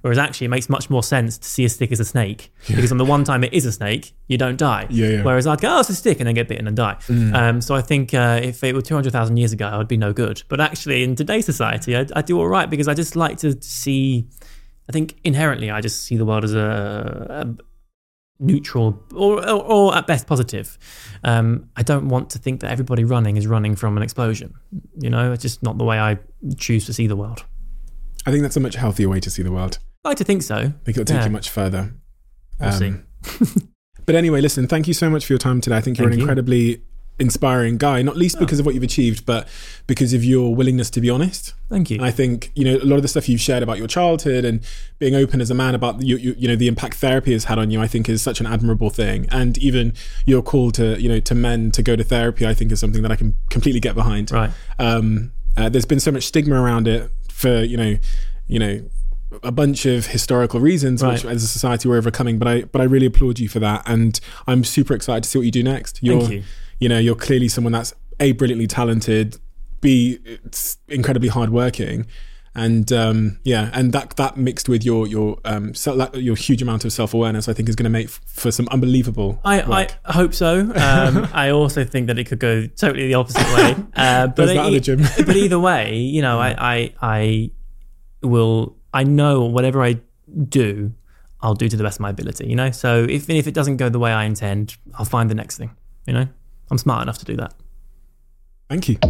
Speaker 2: Whereas actually it makes much more sense to see a stick as a snake yeah. because on the one time it is a snake, you don't die.
Speaker 1: Yeah, yeah.
Speaker 2: Whereas I'd go, oh, it's a stick and then get bitten and die. Mm. Um, so I think uh, if it were two hundred thousand years ago, I would be no good. But actually in today's society, I, I do all right because I just like to see, I think inherently I just see the world as a, a neutral or, or, or at best positive. Um, I don't want to think that everybody running is running from an explosion. You know, it's just not the way I choose to see the world.
Speaker 1: I think that's a much healthier way to see the world.
Speaker 2: I like to think so. I
Speaker 1: think it'll take yeah. you much further.
Speaker 2: We'll um, see.
Speaker 1: But anyway, listen, thank you so much for your time today. I think you're thank an incredibly you. inspiring guy, not least because oh. of what you've achieved, but because of your willingness to be honest.
Speaker 2: Thank you.
Speaker 1: And I think, you know, a lot of the stuff you've shared about your childhood and being open as a man about you, you, you know, the impact therapy has had on you, I think is such an admirable thing. And even your call to, you know, to men to go to therapy, I think is something that I can completely get behind.
Speaker 2: Right.
Speaker 1: Um, uh, there's been so much stigma around it for, you know, you know, a bunch of historical reasons, right. which as a society we're overcoming. But I, but I really applaud you for that, and I'm super excited to see what you do next. You're,
Speaker 2: Thank you.
Speaker 1: You know, you're clearly someone that's A, brilliantly talented, B, it's incredibly hardworking, and um, yeah, and that that mixed with your your um self, your huge amount of self awareness, I think is going to make f- for some unbelievable.
Speaker 2: I,
Speaker 1: work.
Speaker 2: I hope so. Um, I also think that it could go totally the opposite way. Uh, but,
Speaker 1: that
Speaker 2: it,
Speaker 1: the gym.
Speaker 2: But either way, you know, I I I will. I know whatever I do, I'll do to the best of my ability, you know? So if if it doesn't go the way I intend, I'll find the next thing, you know? I'm smart enough to do that.
Speaker 1: Thank you.